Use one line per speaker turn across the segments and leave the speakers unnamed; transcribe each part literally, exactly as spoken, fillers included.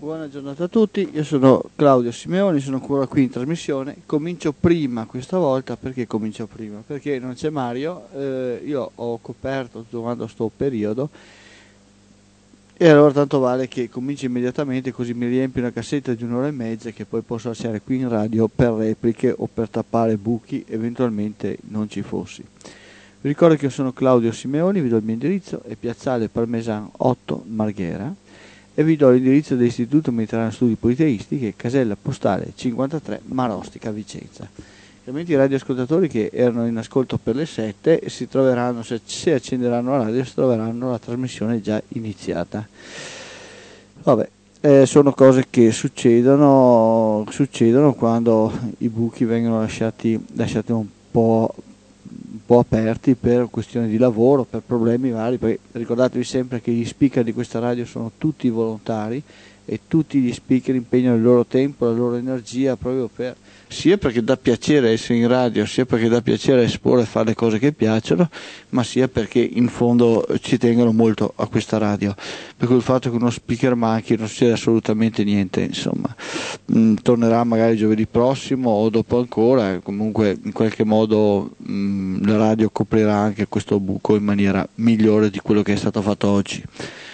Buona giornata a tutti, io sono Claudio Simeoni, sono ancora qui in trasmissione. Comincio prima questa volta. Perché comincio prima? Perché non c'è Mario, eh, io ho coperto tutto quanto sto periodo e allora tanto vale che cominci immediatamente, così mi riempi una cassetta di un'ora e mezza che poi posso lasciare qui in radio per repliche o per tappare buchi eventualmente non ci fossi. Vi ricordo che io sono Claudio Simeoni, vi do il mio indirizzo, è Piazzale Parmesan otto Marghera, e vi do l'indirizzo dell'Istituto Mediterraneo Studi Politeisti, che è casella postale cinquantatré Marostica, Vicenza. Ovviamente i radioascoltatori che erano in ascolto per le sette si troveranno, se, se accenderanno la radio, si troveranno la trasmissione già iniziata. Vabbè, eh, sono cose che succedono, succedono quando i buchi vengono lasciati, lasciati un po'... un po' aperti per questioni di lavoro, per problemi vari, perché ricordatevi sempre che gli speaker di questa radio sono tutti volontari e tutti gli speaker impegnano il loro tempo, la loro energia proprio per, sia perché dà piacere essere in radio, sia perché dà piacere esporre e fare le cose che piacciono, ma sia perché in fondo ci tengono molto a questa radio, per cui il fatto che uno speaker manchi non succede assolutamente niente, insomma. Mm, tornerà magari giovedì prossimo o dopo ancora, comunque in qualche modo mm, la radio coprirà anche questo buco in maniera migliore di quello che è stato fatto oggi.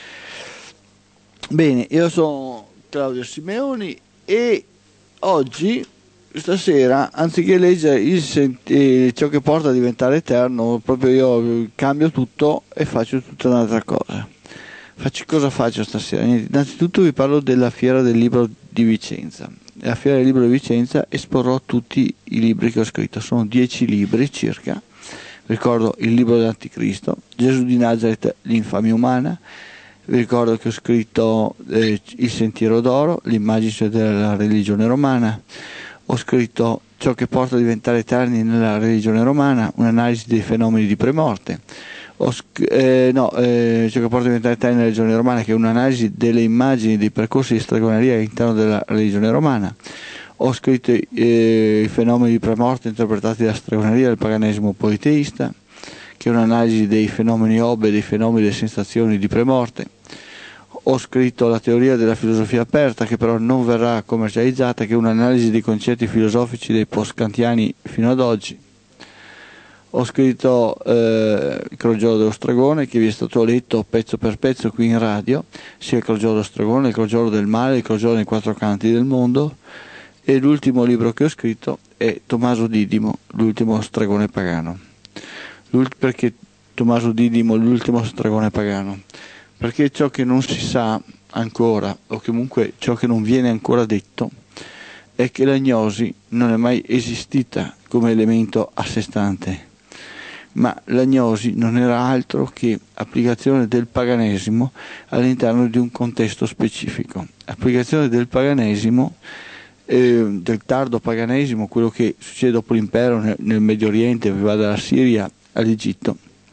Bene, io sono Claudio Simeoni e oggi, stasera, anziché leggere il senti- ciò che porta a diventare eterno, proprio io cambio tutto e faccio tutta un'altra cosa. Faccio, cosa faccio stasera? Innanzitutto vi parlo della Fiera del Libro di Vicenza. Alla Fiera del Libro di Vicenza esporrò tutti i libri che ho scritto, sono dieci libri circa. Ricordo il libro dell'Anticristo, Gesù di Nazareth, l'infamia umana. Vi ricordo che ho scritto eh, Il Sentiero d'Oro, l'immagine della religione romana. Ho scritto Ciò che porta a diventare eterni nella religione romana, un'analisi dei fenomeni di premorte. Ho sc- eh, no, eh, Ciò che porta a diventare eterni nella religione romana, che è un'analisi delle immagini dei percorsi di stregoneria all'interno della religione romana. Ho scritto eh, i fenomeni di premorte interpretati dalla stregoneria del paganesimo politeista, che è un'analisi dei fenomeni O B E, dei fenomeni delle sensazioni di premorte. Ho scritto La teoria della filosofia aperta, che però non verrà commercializzata, che è un'analisi dei concetti filosofici dei post-kantiani fino ad oggi. Ho scritto eh, Il crogiolo dello stregone, che vi è stato letto pezzo per pezzo qui in radio, sia il crogiolo dello stregone, il crogiolo del male, il crogiolo nei quattro canti del mondo, e l'ultimo libro che ho scritto è Tommaso Didimo, l'ultimo stregone pagano. L'ult- perché Tommaso Didimo, l'ultimo stregone pagano? Perché ciò che non si sa ancora, o comunque ciò che non viene ancora detto, è che l'agnosi non è mai esistita come elemento a sé stante, ma l'agnosi non era altro che applicazione del paganesimo all'interno di un contesto specifico. Applicazione del paganesimo, eh, del tardo paganesimo, quello che succede dopo l'impero nel, nel Medio Oriente, va dalla Siria all'Egitto,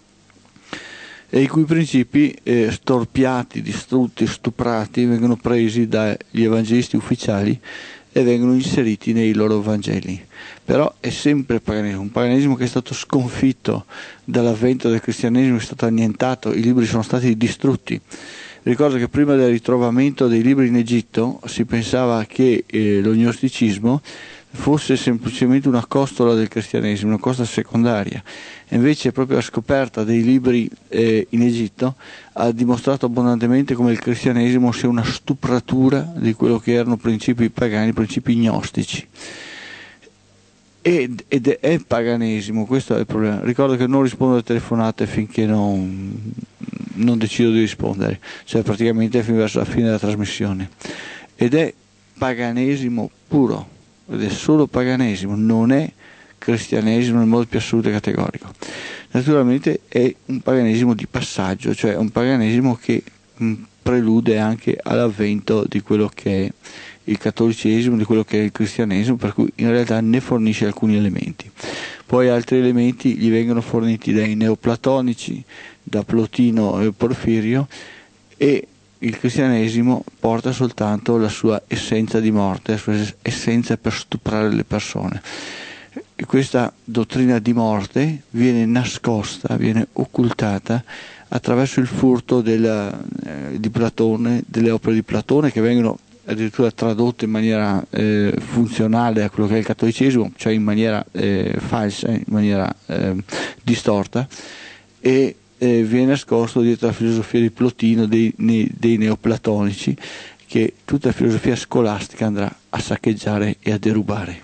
e i cui principi eh, storpiati, distrutti, stuprati vengono presi dagli evangelisti ufficiali e vengono inseriti nei loro Vangeli. Però è sempre paganesimo, un paganesimo che è stato sconfitto dall'avvento del cristianesimo, è stato annientato, i libri sono stati distrutti. Ricordo che prima del ritrovamento dei libri in Egitto si pensava che eh, lo gnosticismo fosse semplicemente una costola del cristianesimo, una costola secondaria. E invece proprio la scoperta dei libri eh, in Egitto ha dimostrato abbondantemente come il cristianesimo sia una stupratura di quello che erano principi pagani, principi gnostici. Ed, ed è paganesimo, questo è il problema. Ricordo che non rispondo alle telefonate finché non, non decido di rispondere, cioè praticamente fino verso la fine della trasmissione. Ed è paganesimo puro, ed è solo paganesimo, non è cristianesimo nel modo più assoluto e categorico. Naturalmente è un paganesimo di passaggio, cioè un paganesimo che mh, prelude anche all'avvento di quello che è il cattolicesimo, di quello che è il cristianesimo, per cui in realtà ne fornisce alcuni elementi. Poi altri elementi gli vengono forniti dai neoplatonici, da Plotino e Porfirio, e il cristianesimo porta soltanto la sua essenza di morte, la sua essenza per stuprare le persone. E questa dottrina di morte viene nascosta, viene occultata attraverso il furto della, eh, di Platone, delle opere di Platone, che vengono addirittura tradotte in maniera eh, funzionale a quello che è il cattolicesimo, cioè in maniera eh, falsa, in maniera eh, distorta, e eh, viene nascosto dietro la filosofia di Plotino, dei, nei, dei neoplatonici, che tutta la filosofia scolastica andrà a saccheggiare e a derubare.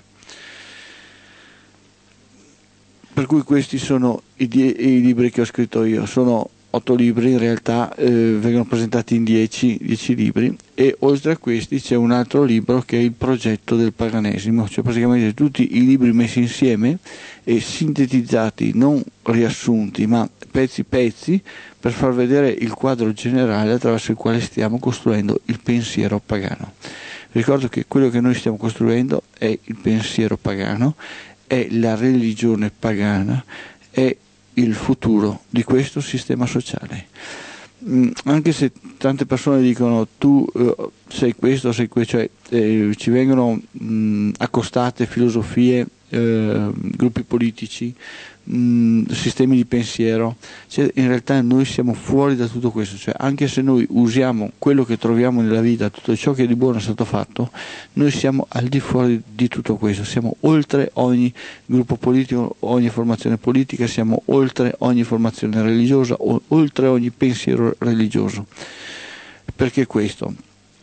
Per cui questi sono i, die- i libri che ho scritto io. Sono otto libri, in realtà eh, vengono presentati in dieci, dieci libri, e oltre a questi c'è un altro libro che è il progetto del paganesimo, cioè praticamente tutti i libri messi insieme e sintetizzati, non riassunti ma pezzi pezzi, per far vedere il quadro generale attraverso il quale stiamo costruendo il pensiero pagano. Ricordo che quello che noi stiamo costruendo è il pensiero pagano, è la religione pagana, è il futuro di questo sistema sociale. Mm, anche se tante persone dicono tu eh, sei questo, sei questo, cioè eh, ci vengono mh, accostate filosofie, eh, gruppi politici, mh, sistemi di pensiero, cioè, in realtà noi siamo fuori da tutto questo, cioè anche se noi usiamo quello che troviamo nella vita, tutto ciò che di buono è stato fatto, noi siamo al di fuori di tutto questo, siamo oltre ogni gruppo politico, ogni formazione politica, siamo oltre ogni formazione religiosa, o, oltre ogni pensiero religioso. Perché questo?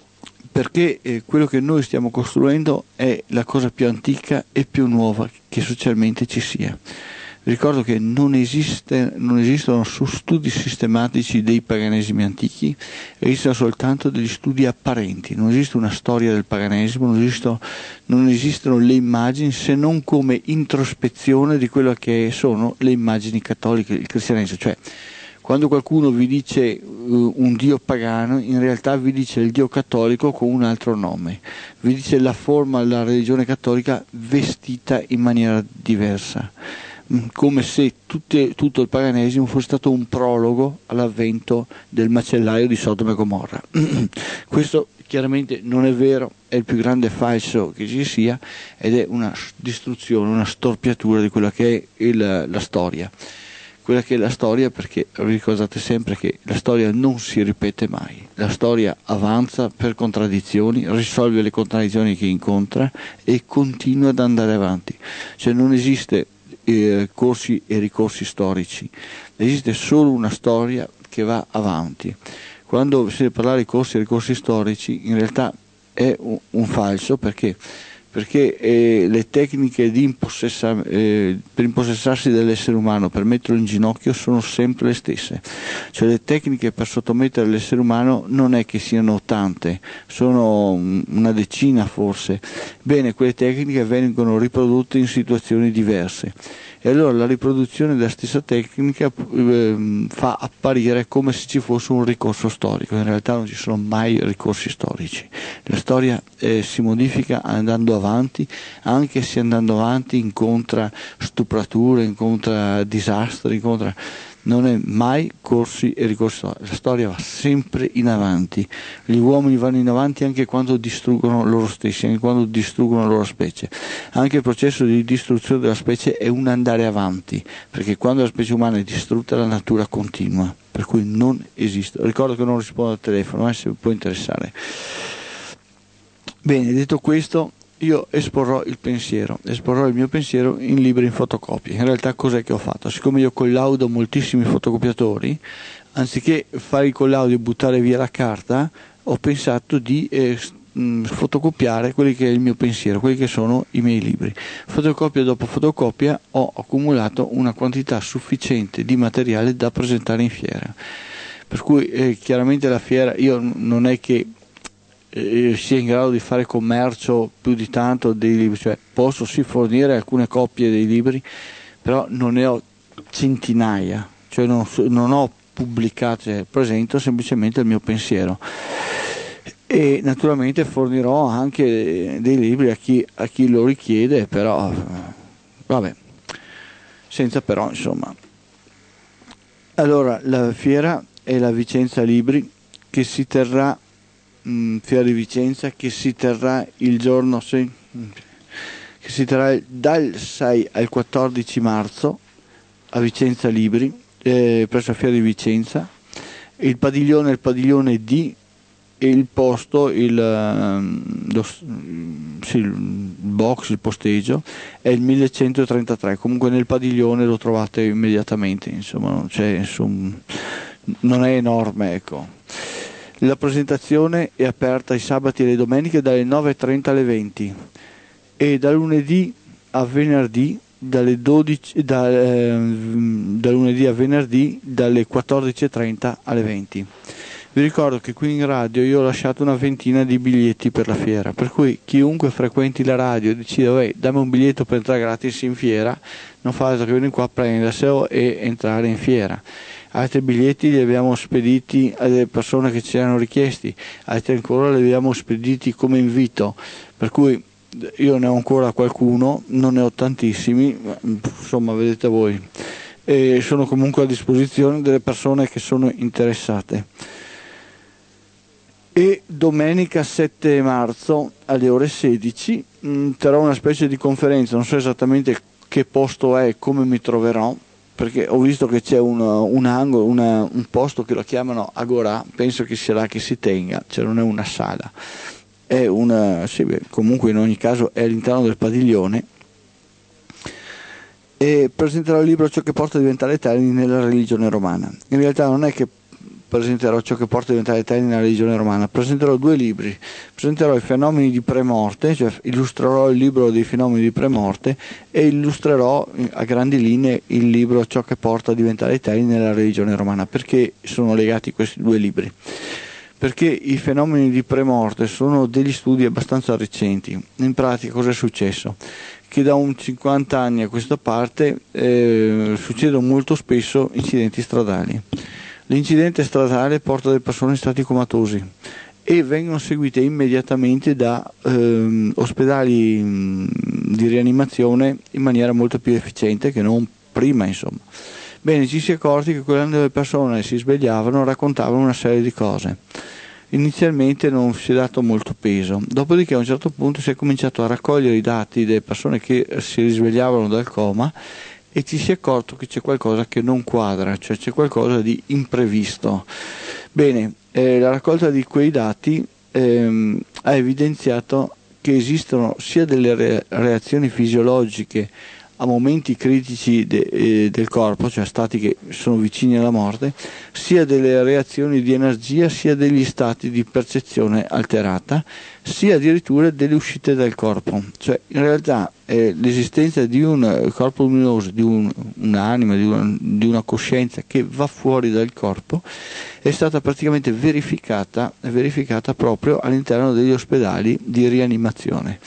Perché eh, quello che noi stiamo costruendo è la cosa più antica e più nuova che socialmente ci sia. Vi ricordo che non, esiste, non esistono su studi sistematici dei paganesimi antichi, esistono soltanto degli studi apparenti, non esiste una storia del paganesimo, non esistono, non esistono le immagini se non come introspezione di quello che sono le immagini cattoliche, il cristianesimo, cioè quando qualcuno vi dice uh, un dio pagano, in realtà vi dice il dio cattolico con un altro nome, vi dice la forma della religione cattolica vestita in maniera diversa, come se tutte, tutto il paganesimo fosse stato un prologo all'avvento del macellaio di Sodoma e Gomorra. Questo chiaramente non è vero, è il più grande falso che ci sia, ed è una distruzione, una storpiatura di quella che è il, la storia. Quella che è la storia, perché ricordate sempre che la storia non si ripete mai, la storia avanza per contraddizioni, risolve le contraddizioni che incontra e continua ad andare avanti, cioè non esiste eh, corsi e ricorsi storici, esiste solo una storia che va avanti. Quando si deve parlare di corsi e ricorsi storici, in realtà è un, un falso, perché perché eh, le tecniche di impossessa, eh, per impossessarsi dell'essere umano, per metterlo in ginocchio, sono sempre le stesse. Cioè le tecniche per sottomettere l'essere umano non è che siano tante, sono una decina forse. Bene, quelle tecniche vengono riprodotte in situazioni diverse. E allora la riproduzione della stessa tecnica eh, fa apparire come se ci fosse un ricorso storico. In realtà non ci sono mai ricorsi storici. La storia eh, si modifica andando avanti, anche se andando avanti incontra stuprature, incontra disastri, incontra... non è mai corsi e ricorsi. La storia va sempre in avanti, gli uomini vanno in avanti anche quando distruggono loro stessi, anche quando distruggono la loro specie. Anche il processo di distruzione della specie è un andare avanti, perché quando la specie umana è distrutta la natura continua, per cui non esiste. Ricordo che non rispondo al telefono, eh, se può interessare. Bene, detto questo, io esporrò il pensiero, esporrò il mio pensiero in libri in fotocopie. In realtà cos'è che ho fatto? Siccome io collaudo moltissimi fotocopiatori, anziché fare il collaudo e buttare via la carta, ho pensato di eh, fotocopiare quelli che è il mio pensiero, quelli che sono i miei libri. Fotocopia dopo fotocopia ho accumulato una quantità sufficiente di materiale da presentare in fiera. Per cui eh, chiaramente la fiera, io non è che Eh, sia in grado di fare commercio più di tanto dei libri, cioè posso sì fornire alcune copie dei libri, però non ne ho centinaia, cioè non, non ho pubblicato, cioè presento semplicemente il mio pensiero, e naturalmente fornirò anche dei libri a chi, a chi lo richiede, però vabbè, senza però insomma. Allora la fiera è la Vicenza Libri, che si terrà Fiera di Vicenza, che si terrà il giorno che si terrà dal sei al quattordici marzo a Vicenza Libri, eh, presso la Fiera di Vicenza. Il padiglione è il padiglione D, e il posto, il, ehm, lo, sì, il box, il posteggio è il millecentotrentatré, comunque nel padiglione lo trovate immediatamente, insomma non c'è, insomma, non è enorme, ecco. La presentazione è aperta i sabati e le domeniche dalle nove e trenta alle venti e da lunedì a venerdì dalle dodici, da, eh, da lunedì a venerdì dalle quattordici e trenta alle venti. Vi ricordo che qui in radio io ho lasciato una ventina di biglietti per la fiera, per cui chiunque frequenti la radio e decida "Uè, dammi un biglietto per entrare gratis in fiera", non fa altro che venire qua a prenderselo e entrare in fiera. Altri biglietti li abbiamo spediti alle persone che ci hanno richiesti, altri ancora li abbiamo spediti come invito, per cui io ne ho ancora qualcuno, non ne ho tantissimi, insomma vedete voi, e sono comunque a disposizione delle persone che sono interessate. E domenica sette marzo alle ore sedici mh, terrò una specie di conferenza, non so esattamente che posto è e come mi troverò, perché ho visto che c'è un, un angolo, una, un posto che lo chiamano Agorà, penso che sia là che si tenga, cioè non è una sala, è una, sì, beh, comunque in ogni caso è all'interno del padiglione, e presenterò il libro Ciò che porta a diventare eterni nella religione romana. In realtà non è che presenterò Ciò che porta a diventare eterni nella religione romana, presenterò due libri, presenterò i fenomeni di premorte, cioè illustrerò il libro dei fenomeni di premorte e illustrerò a grandi linee il libro Ciò che porta a diventare eterni nella religione romana. Perché sono legati questi due libri? Perché i fenomeni di premorte sono degli studi abbastanza recenti. In pratica cosa è successo? Che da un cinquanta anni a questa parte eh, succedono molto spesso incidenti stradali. L'incidente stradale porta delle persone in stati comatosi e vengono seguite immediatamente da ehm, ospedali mh, di rianimazione in maniera molto più efficiente che non prima, insomma. Bene, ci si è accorti che quando le persone si svegliavano raccontavano una serie di cose. Inizialmente non si è dato molto peso, dopodiché a un certo punto si è cominciato a raccogliere i dati delle persone che si risvegliavano dal coma e ci si è accorto che c'è qualcosa che non quadra, cioè c'è qualcosa di imprevisto. Bene, eh, la raccolta di quei dati ehm, ha evidenziato che esistono sia delle re- reazioni fisiologiche a momenti critici de, eh, del corpo, cioè stati che sono vicini alla morte, sia delle reazioni di energia, sia degli stati di percezione alterata, sia addirittura delle uscite dal corpo. Cioè in realtà eh, l'esistenza di un corpo luminoso, di un, un'anima, di una, di una coscienza che va fuori dal corpo è stata praticamente verificata, verificata proprio all'interno degli ospedali di rianimazione.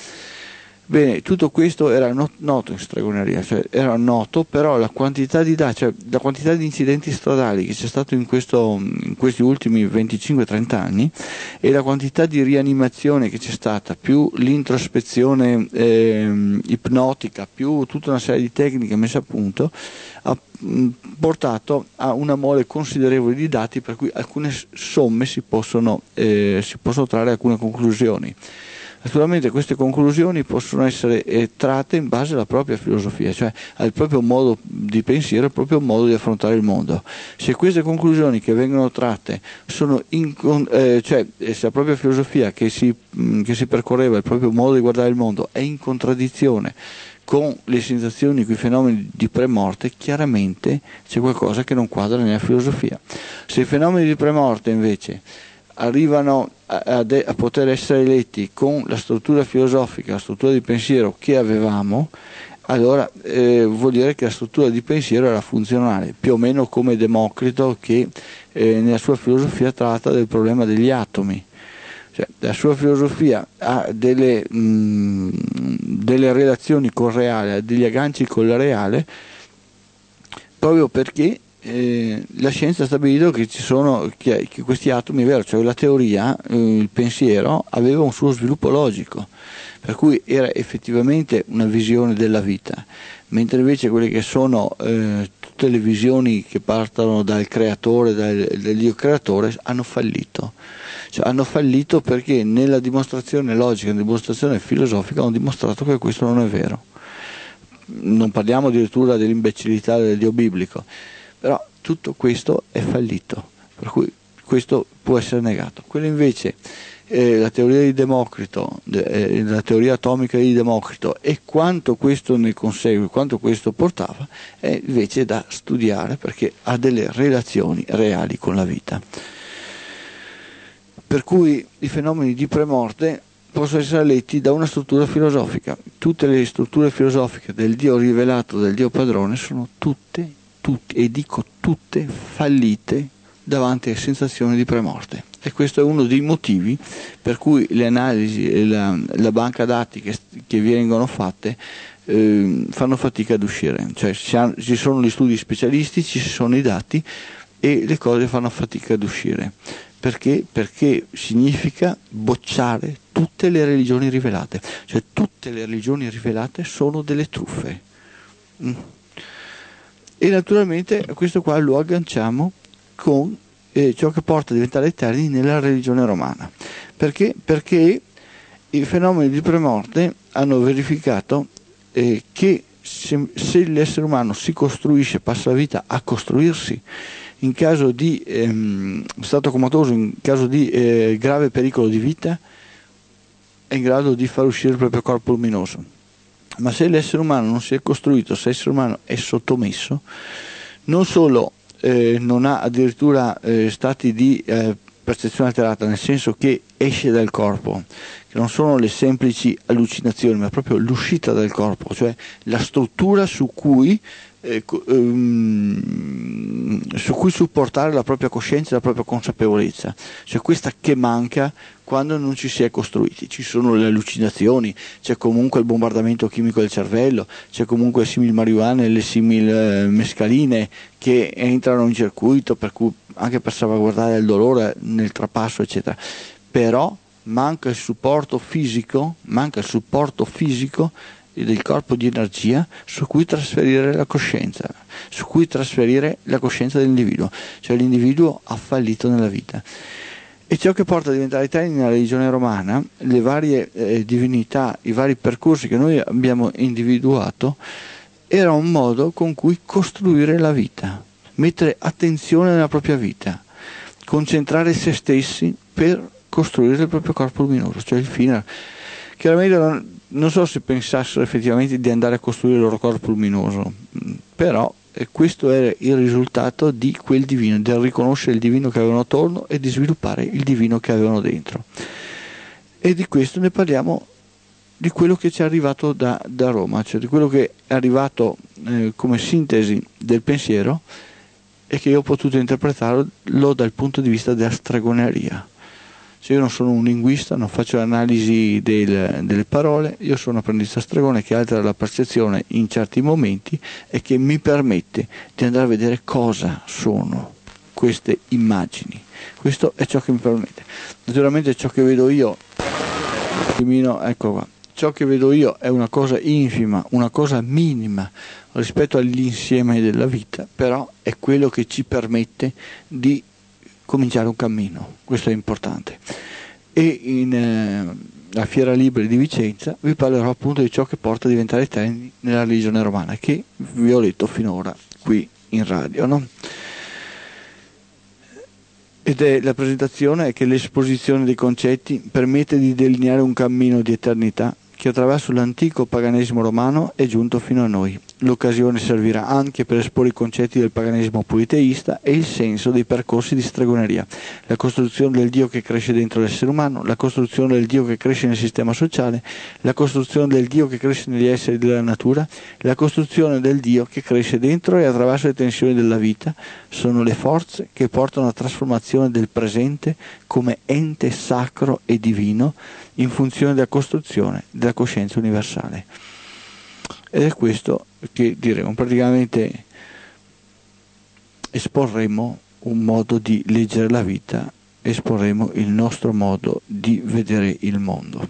Bene, tutto questo era not- noto in stregoneria, cioè era noto, però la quantità di dati, cioè la quantità di incidenti stradali che c'è stato in, questo, in questi ultimi venticinque trenta anni e la quantità di rianimazione che c'è stata, più l'introspezione eh, ipnotica, più tutta una serie di tecniche messe a punto, ha mh, portato a una mole considerevole di dati per cui alcune somme si possono, eh, si possono trarre alcune conclusioni. Naturalmente queste conclusioni possono essere eh, tratte in base alla propria filosofia, cioè al proprio modo di pensiero, al proprio modo di affrontare il mondo. Se queste conclusioni che vengono tratte sono in, eh, cioè se la propria filosofia che si, mh, che si percorreva, il proprio modo di guardare il mondo è in contraddizione con le sensazioni, con i fenomeni di premorte, chiaramente c'è qualcosa che non quadra nella filosofia. Se i fenomeni di premorte invece arrivano a, a, de, a poter essere letti con la struttura filosofica, la struttura di pensiero che avevamo, allora eh, vuol dire che la struttura di pensiero era funzionale, più o meno come Democrito che eh, nella sua filosofia tratta del problema degli atomi. Cioè, la sua filosofia ha delle, mh, delle relazioni col reale, ha degli agganci con la reale, proprio perché Eh, la scienza ha stabilito che ci sono che, che questi atomi, è vero, cioè la teoria, eh, il pensiero aveva un suo sviluppo logico, per cui era effettivamente una visione della vita, mentre invece quelle che sono eh, tutte le visioni che partono dal creatore, dal, dall'Io creatore, hanno fallito. Cioè, hanno fallito perché nella dimostrazione logica, nella dimostrazione filosofica hanno dimostrato che questo non è vero. Non parliamo addirittura dell'imbecillità del Dio biblico, però tutto questo è fallito, per cui questo può essere negato. Quello invece, eh, la teoria di Democrito, eh, la teoria atomica di Democrito e quanto questo ne consegue, quanto questo portava, è invece da studiare perché ha delle relazioni reali con la vita. Per cui i fenomeni di premorte possono essere letti da una struttura filosofica. Tutte le strutture filosofiche del Dio rivelato, del Dio padrone, sono tutte, tutte, e dico tutte, fallite davanti a sensazioni di premorte. E questo è uno dei motivi per cui le analisi e la, la banca dati che, che vengono fatte eh, fanno fatica ad uscire. Cioè ci sono gli studi specialistici, ci sono i dati e le cose fanno fatica ad uscire. Perché? Perché significa bocciare tutte le religioni rivelate, cioè tutte le religioni rivelate sono delle truffe. Mm. E naturalmente questo qua lo agganciamo con eh, ciò che porta a diventare eterni nella religione romana. Perché? Perché i fenomeni di premorte hanno verificato eh, che se, se l'essere umano si costruisce, passa la vita a costruirsi, in caso di ehm, stato comatoso, in caso di eh, grave pericolo di vita, è in grado di far uscire il proprio corpo luminoso. Ma se l'essere umano non si è costruito, se l'essere umano è sottomesso, non solo eh, non ha addirittura eh, stati di eh, percezione alterata, nel senso che esce dal corpo, che non sono le semplici allucinazioni, ma proprio l'uscita dal corpo, cioè la struttura su cui Eh, um, su cui supportare la propria coscienza e la propria consapevolezza, cioè questa che manca quando non ci si è costruiti. Ci sono le allucinazioni, c'è comunque il bombardamento chimico del cervello, c'è comunque le simil marijuane e le simil eh, mescaline che entrano in circuito, per cui anche per salvaguardare il dolore nel trapasso eccetera, però manca il supporto fisico, manca il supporto fisico del corpo di energia su cui trasferire la coscienza, su cui trasferire la coscienza dell'individuo, cioè l'individuo ha fallito nella vita. E ciò che porta a diventare eterni nella religione romana, le varie eh, divinità, i vari percorsi che noi abbiamo individuato, era un modo con cui costruire la vita, mettere attenzione nella propria vita, concentrare se stessi per costruire il proprio corpo luminoso, cioè il fine. Chiaramente non, non so se pensassero effettivamente di andare a costruire il loro corpo luminoso, però eh, questo era il risultato di quel divino, del riconoscere il divino che avevano attorno e di sviluppare il divino che avevano dentro. E di questo ne parliamo, di quello che ci è arrivato da, da Roma, cioè di quello che è arrivato eh, come sintesi del pensiero e che io ho potuto interpretarlo dal punto di vista della stregoneria. Cioè io non sono un linguista, non faccio analisi del, delle parole, io sono un apprendista stregone che altera la percezione in certi momenti e che mi permette di andare a vedere cosa sono queste immagini. Questo è ciò che mi permette. Naturalmente ciò che vedo io, ecco qua, ciò che vedo io è una cosa infima, una cosa minima rispetto all'insieme della vita, però è quello che ci permette di cominciare un cammino, questo è importante. E in eh, la Fiera Libri di Vicenza vi parlerò appunto di ciò che porta a diventare eterni nella religione romana, che vi ho letto finora qui in radio, no? Ed è la presentazione è che l'esposizione dei concetti permette di delineare un cammino di eternità che attraverso l'antico paganesimo romano è giunto fino a noi. L'occasione servirà anche per esporre i concetti del paganesimo politeista e il senso dei percorsi di stregoneria, la costruzione del Dio che cresce dentro l'essere umano, la costruzione del Dio che cresce nel sistema sociale, la costruzione del Dio che cresce negli esseri della natura, la costruzione del Dio che cresce dentro e attraverso le tensioni della vita. Sono le forze che portano alla trasformazione del presente come ente sacro e divino in funzione della costruzione della coscienza universale. Ed è questo che diremo, praticamente esporremo un modo di leggere la vita, esporremo il nostro modo di vedere il mondo.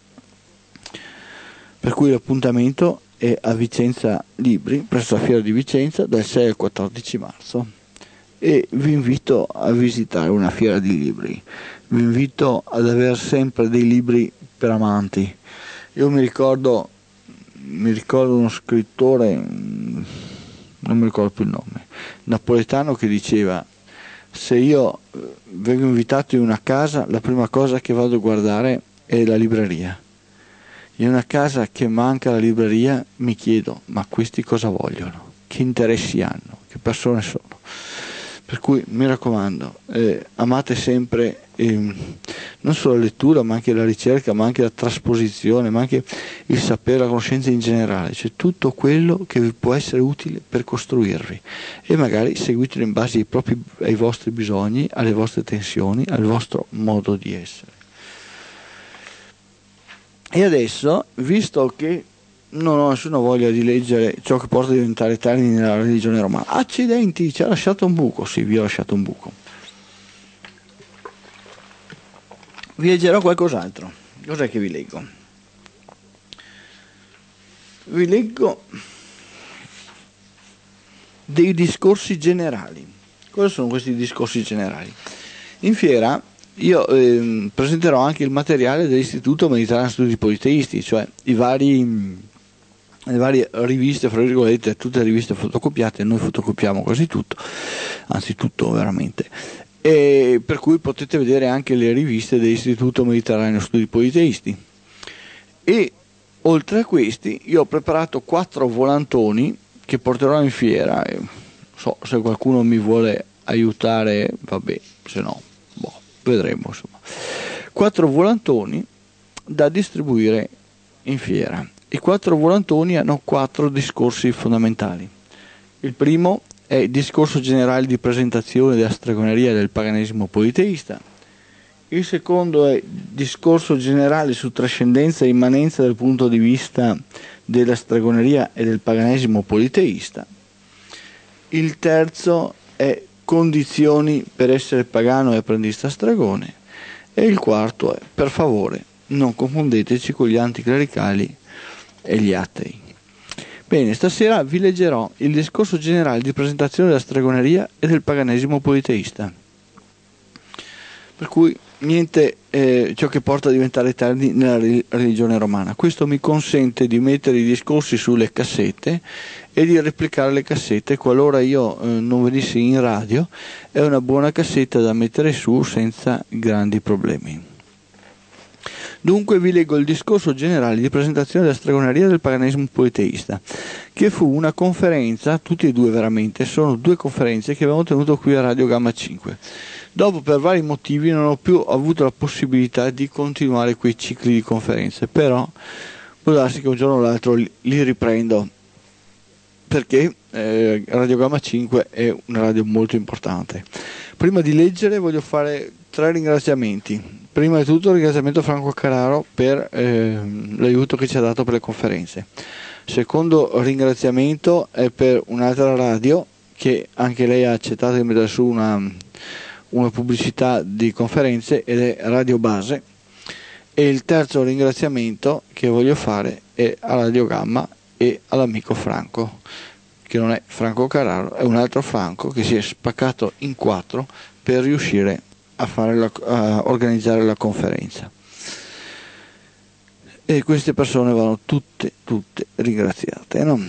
Per cui l'appuntamento è a Vicenza Libri, presso la Fiera di Vicenza, dal sei al quattordici marzo. E vi invito a visitare una fiera di libri, vi invito ad avere sempre dei libri per amanti. Io mi ricordo, mi ricordo uno scrittore, non mi ricordo più il nome, napoletano, che diceva: se io eh, vengo invitato in una casa, la prima cosa che vado a guardare è la libreria. In una casa che manca la libreria mi chiedo, ma questi cosa vogliono? Che interessi hanno? Che persone sono? Per cui mi raccomando, eh, amate sempre eh, non solo la lettura, ma anche la ricerca, ma anche la trasposizione, ma anche il sapere, la conoscenza in generale, cioè tutto quello che vi può essere utile per costruirvi, e magari seguitelo in base ai, propri, ai vostri bisogni, alle vostre tensioni, al vostro modo di essere. E adesso, visto che non ho nessuna voglia di leggere ciò che porta a diventare termini nella religione romana, accidenti, ci ha lasciato un buco. Sì, vi ho lasciato un buco. Vi leggerò qualcos'altro. Cos'è che vi leggo? Vi leggo dei discorsi generali. Cosa sono questi discorsi generali? In fiera io eh, presenterò anche il materiale dell'Istituto Mediterraneo Studi Politeisti, cioè i vari... le varie riviste, fra virgolette, tutte le riviste fotocopiate, noi fotocopiamo quasi tutto, anzi tutto veramente, e per cui potete vedere anche le riviste dell'Istituto Mediterraneo Studi Politeisti. E oltre a questi io ho preparato quattro volantoni che porterò in fiera, e so, se qualcuno mi vuole aiutare, vabbè, se no, boh, vedremo, insomma. Quattro volantoni da distribuire in fiera. I quattro volantoni hanno quattro discorsi fondamentali. Il primo è il discorso generale di presentazione della stregoneria e del paganesimo politeista. Il secondo è il discorso generale su trascendenza e immanenza dal punto di vista della stregoneria e del paganesimo politeista. Il terzo è condizioni per essere pagano e apprendista stregone. E il quarto è, per favore, non confondeteci con gli anticlericali e gli atei. Bene, stasera vi leggerò il discorso generale di presentazione della stregoneria e del paganesimo politeista. Per cui niente eh, ciò che porta a diventare eterni nella religione romana. Questo mi consente di mettere i discorsi sulle cassette e di replicare le cassette qualora io eh, non venissi in radio. È una buona cassetta da mettere su senza grandi problemi. Dunque vi leggo il discorso generale di presentazione della stregoneria del paganesimo politeista, che fu una conferenza, tutti e due veramente, sono due conferenze che abbiamo tenuto qui a Radio Gamma cinque. Dopo, per vari motivi, non ho più avuto la possibilità di continuare quei cicli di conferenze, però può darsi che un giorno o l'altro li, li riprendo, perché eh, Radio Gamma cinque è una radio molto importante. Prima di leggere voglio fare tre ringraziamenti. Prima di tutto ringraziamento a Franco Carraro per eh, l'aiuto che ci ha dato per le conferenze. Secondo ringraziamento è per un'altra radio che anche lei ha accettato di mettere su una, una pubblicità di conferenze, ed è Radio Base. E il terzo ringraziamento che voglio fare è a Radio Gamma e all'amico Franco, che non è Franco Carraro, è un altro Franco che si è spaccato in quattro per riuscire a, fare la, a organizzare la conferenza. E queste persone vanno tutte, tutte ringraziate, no?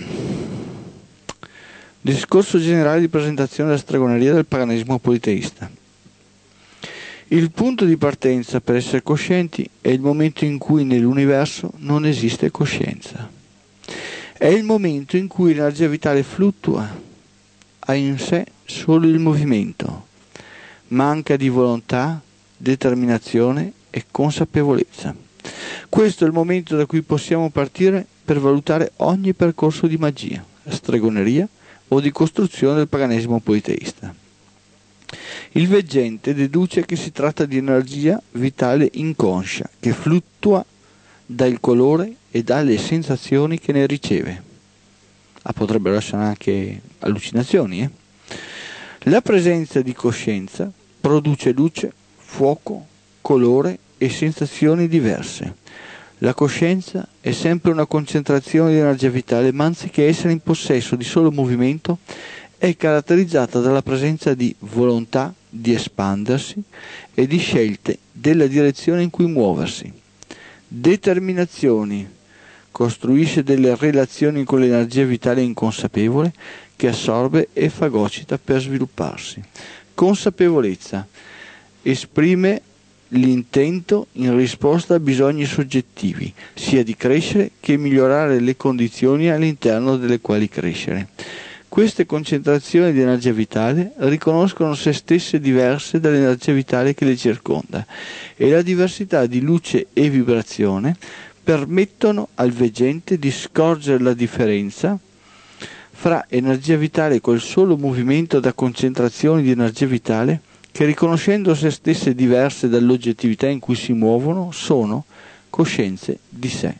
Discorso generale di presentazione della stregoneria del paganesimo politeista. Il punto di partenza per essere coscienti è il momento in cui nell'universo non esiste coscienza. È il momento in cui l'energia vitale fluttua, ha in sé solo il movimento, manca di volontà, determinazione e consapevolezza. Questo è il momento da cui possiamo partire per valutare ogni percorso di magia, stregoneria o di costruzione del paganesimo politeista. Il veggente deduce che si tratta di energia vitale inconscia che fluttua dal colore e dalle sensazioni che ne riceve. Ah, potrebbero essere anche allucinazioni, eh? La presenza di coscienza produce luce, fuoco, colore e sensazioni diverse. La coscienza è sempre una concentrazione di energia vitale, ma anziché essere in possesso di solo movimento, è caratterizzata dalla presenza di volontà di espandersi e di scelte della direzione in cui muoversi. Determinazioni, costruisce delle relazioni con l'energia vitale inconsapevole che assorbe e fagocita per svilupparsi. Consapevolezza. Esprime l'intento in risposta a bisogni soggettivi, sia di crescere che migliorare le condizioni all'interno delle quali crescere. Queste concentrazioni di energia vitale riconoscono se stesse diverse dall'energia vitale che le circonda e la diversità di luce e vibrazione permettono al veggente di scorgere la differenza fra energia vitale col solo movimento da concentrazioni di energia vitale che, riconoscendo se stesse diverse dall'oggettività in cui si muovono, sono coscienze di sé.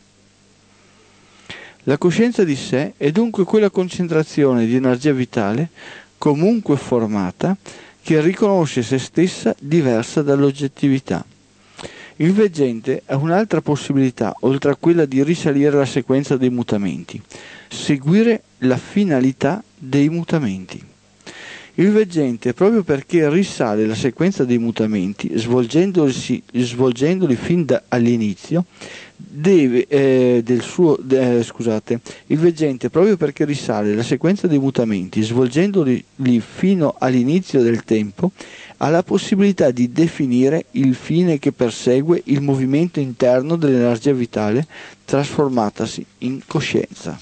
La coscienza di sé è dunque quella concentrazione di energia vitale, comunque formata, che riconosce se stessa diversa dall'oggettività. Il veggente ha un'altra possibilità, oltre a quella di risalire la sequenza dei mutamenti: seguire la finalità dei mutamenti. Il veggente, proprio perché risale la sequenza dei mutamenti, svolgendoli, svolgendoli fin dall'inizio, deve eh, del suo eh, scusate, il veggente, proprio perché risale la sequenza dei mutamenti, svolgendoli fino all'inizio del tempo, ha la possibilità di definire il fine che persegue il movimento interno dell'energia vitale trasformatasi in coscienza.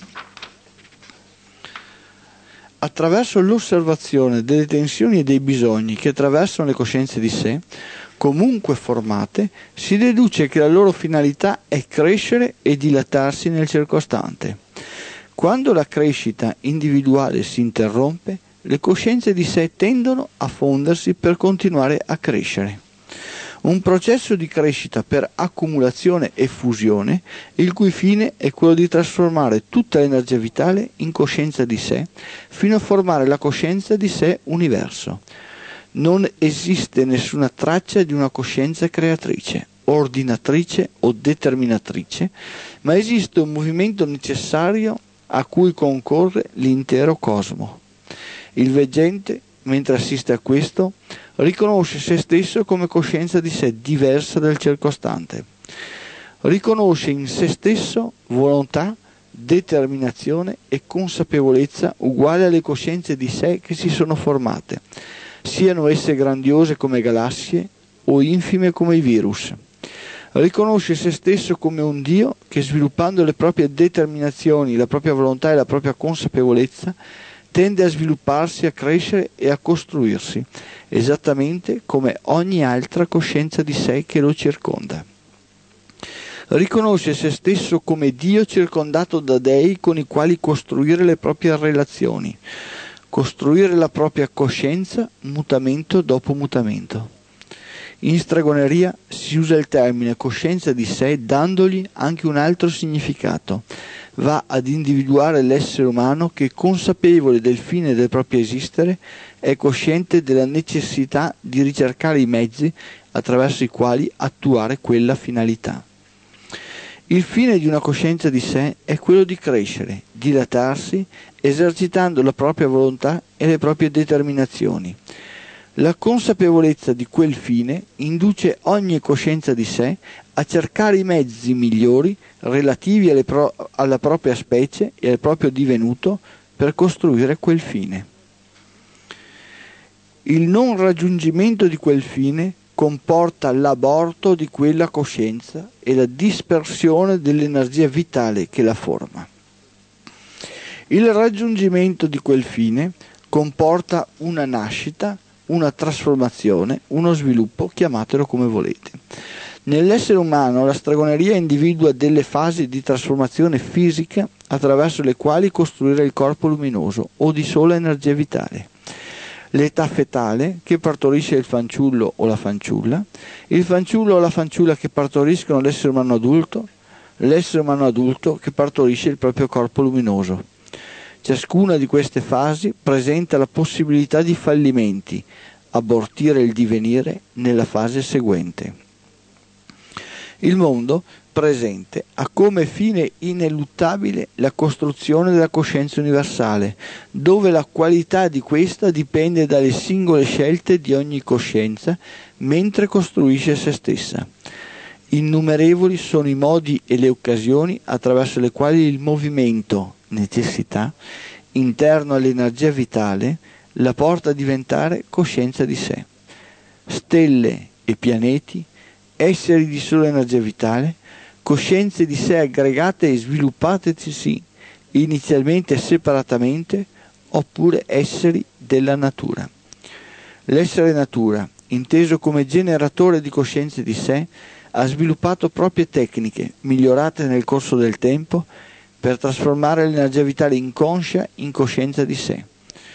Attraverso l'osservazione delle tensioni e dei bisogni che attraversano le coscienze di sé, comunque formate, si deduce che la loro finalità è crescere e dilatarsi nel circostante. Quando la crescita individuale si interrompe, le coscienze di sé tendono a fondersi per continuare a crescere. Un processo di crescita per accumulazione e fusione, il cui fine è quello di trasformare tutta l'energia vitale in coscienza di sé, fino a formare la coscienza di sé universo. Non esiste nessuna traccia di una coscienza creatrice, ordinatrice o determinatrice, ma esiste un movimento necessario a cui concorre l'intero cosmo. Il veggente, mentre assiste a questo, riconosce se stesso come coscienza di sé diversa dal circostante. Riconosce in se stesso volontà, determinazione e consapevolezza uguali alle coscienze di sé che si sono formate, siano esse grandiose come galassie o infime come i virus. Riconosce se stesso come un Dio che, sviluppando le proprie determinazioni, la propria volontà e la propria consapevolezza, tende a svilupparsi, a crescere e a costruirsi, esattamente come ogni altra coscienza di sé che lo circonda. Riconosce se stesso come Dio circondato da dei con i quali costruire le proprie relazioni, costruire la propria coscienza mutamento dopo mutamento. In stregoneria si usa il termine coscienza di sé dandogli anche un altro significato. Va ad individuare l'essere umano che, consapevole del fine del proprio esistere, è cosciente della necessità di ricercare i mezzi attraverso i quali attuare quella finalità. Il fine di una coscienza di sé è quello di crescere, dilatarsi, esercitando la propria volontà e le proprie determinazioni. La consapevolezza di quel fine induce ogni coscienza di sé a cercare i mezzi migliori relativi alle pro- alla propria specie e al proprio divenuto per costruire quel fine. Il non raggiungimento di quel fine comporta l'aborto di quella coscienza e la dispersione dell'energia vitale che la forma. Il raggiungimento di quel fine comporta una nascita, una trasformazione, uno sviluppo, chiamatelo come volete. Nell'essere umano la stregoneria individua delle fasi di trasformazione fisica attraverso le quali costruire il corpo luminoso o di sola energia vitale. L'età fetale che partorisce il fanciullo o la fanciulla, il fanciullo o la fanciulla che partoriscono l'essere umano adulto, l'essere umano adulto che partorisce il proprio corpo luminoso. Ciascuna di queste fasi presenta la possibilità di fallimenti, abortire il divenire nella fase seguente. Il mondo presente ha come fine ineluttabile la costruzione della coscienza universale, dove la qualità di questa dipende dalle singole scelte di ogni coscienza mentre costruisce se stessa. Innumerevoli sono i modi e le occasioni attraverso le quali il movimento, necessità, interno all'energia vitale, la porta a diventare coscienza di sé. Stelle e pianeti, esseri di sola energia vitale, coscienze di sé aggregate e sviluppatesi inizialmente separatamente, oppure esseri della natura. L'essere natura, inteso come generatore di coscienze di sé, ha sviluppato proprie tecniche, migliorate nel corso del tempo, per trasformare l'energia vitale inconscia in coscienza di sé.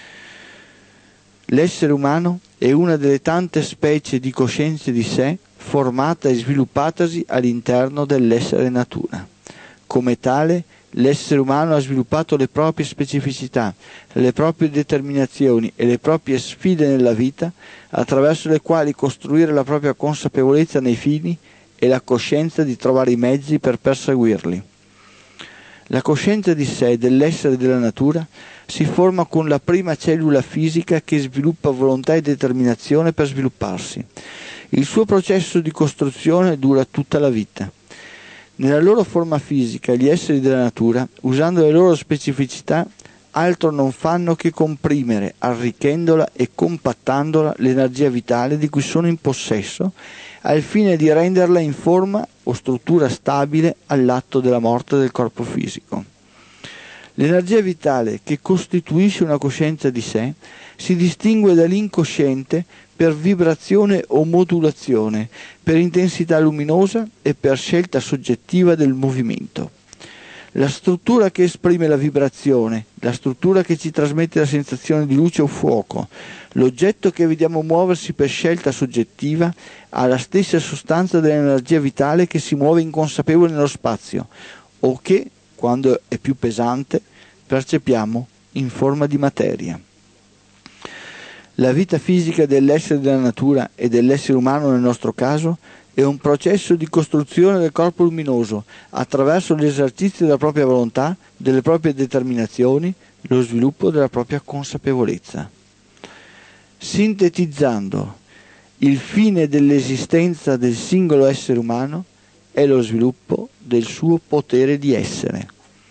L'essere umano è una delle tante specie di coscienze di sé formata e sviluppatasi all'interno dell'essere natura. Come tale, l'essere umano ha sviluppato le proprie specificità, le proprie determinazioni e le proprie sfide nella vita, attraverso le quali costruire la propria consapevolezza nei fini e la coscienza di trovare i mezzi per perseguirli. La coscienza di sé dell'essere della natura si forma con la prima cellula fisica che sviluppa volontà e determinazione per svilupparsi. Il suo processo di costruzione dura tutta la vita. Nella loro forma fisica, gli esseri della natura, usando le loro specificità, altro non fanno che comprimere, arricchendola e compattandola l'energia vitale di cui sono in possesso, al fine di renderla in forma o struttura stabile all'atto della morte del corpo fisico. L'energia vitale che costituisce una coscienza di sé si distingue dall'incosciente per vibrazione o modulazione, per intensità luminosa e per scelta soggettiva del movimento. La struttura che esprime la vibrazione, la struttura che ci trasmette la sensazione di luce o fuoco, l'oggetto che vediamo muoversi per scelta soggettiva, ha la stessa sostanza dell'energia vitale che si muove inconsapevole nello spazio, o che, quando è più pesante, percepiamo in forma di materia. La vita fisica dell'essere della natura e dell'essere umano nel nostro caso è un processo di costruzione del corpo luminoso attraverso l'esercizio della propria volontà, delle proprie determinazioni, lo sviluppo della propria consapevolezza. Sintetizzando, il fine dell'esistenza del singolo essere umano è lo sviluppo del suo potere di essere.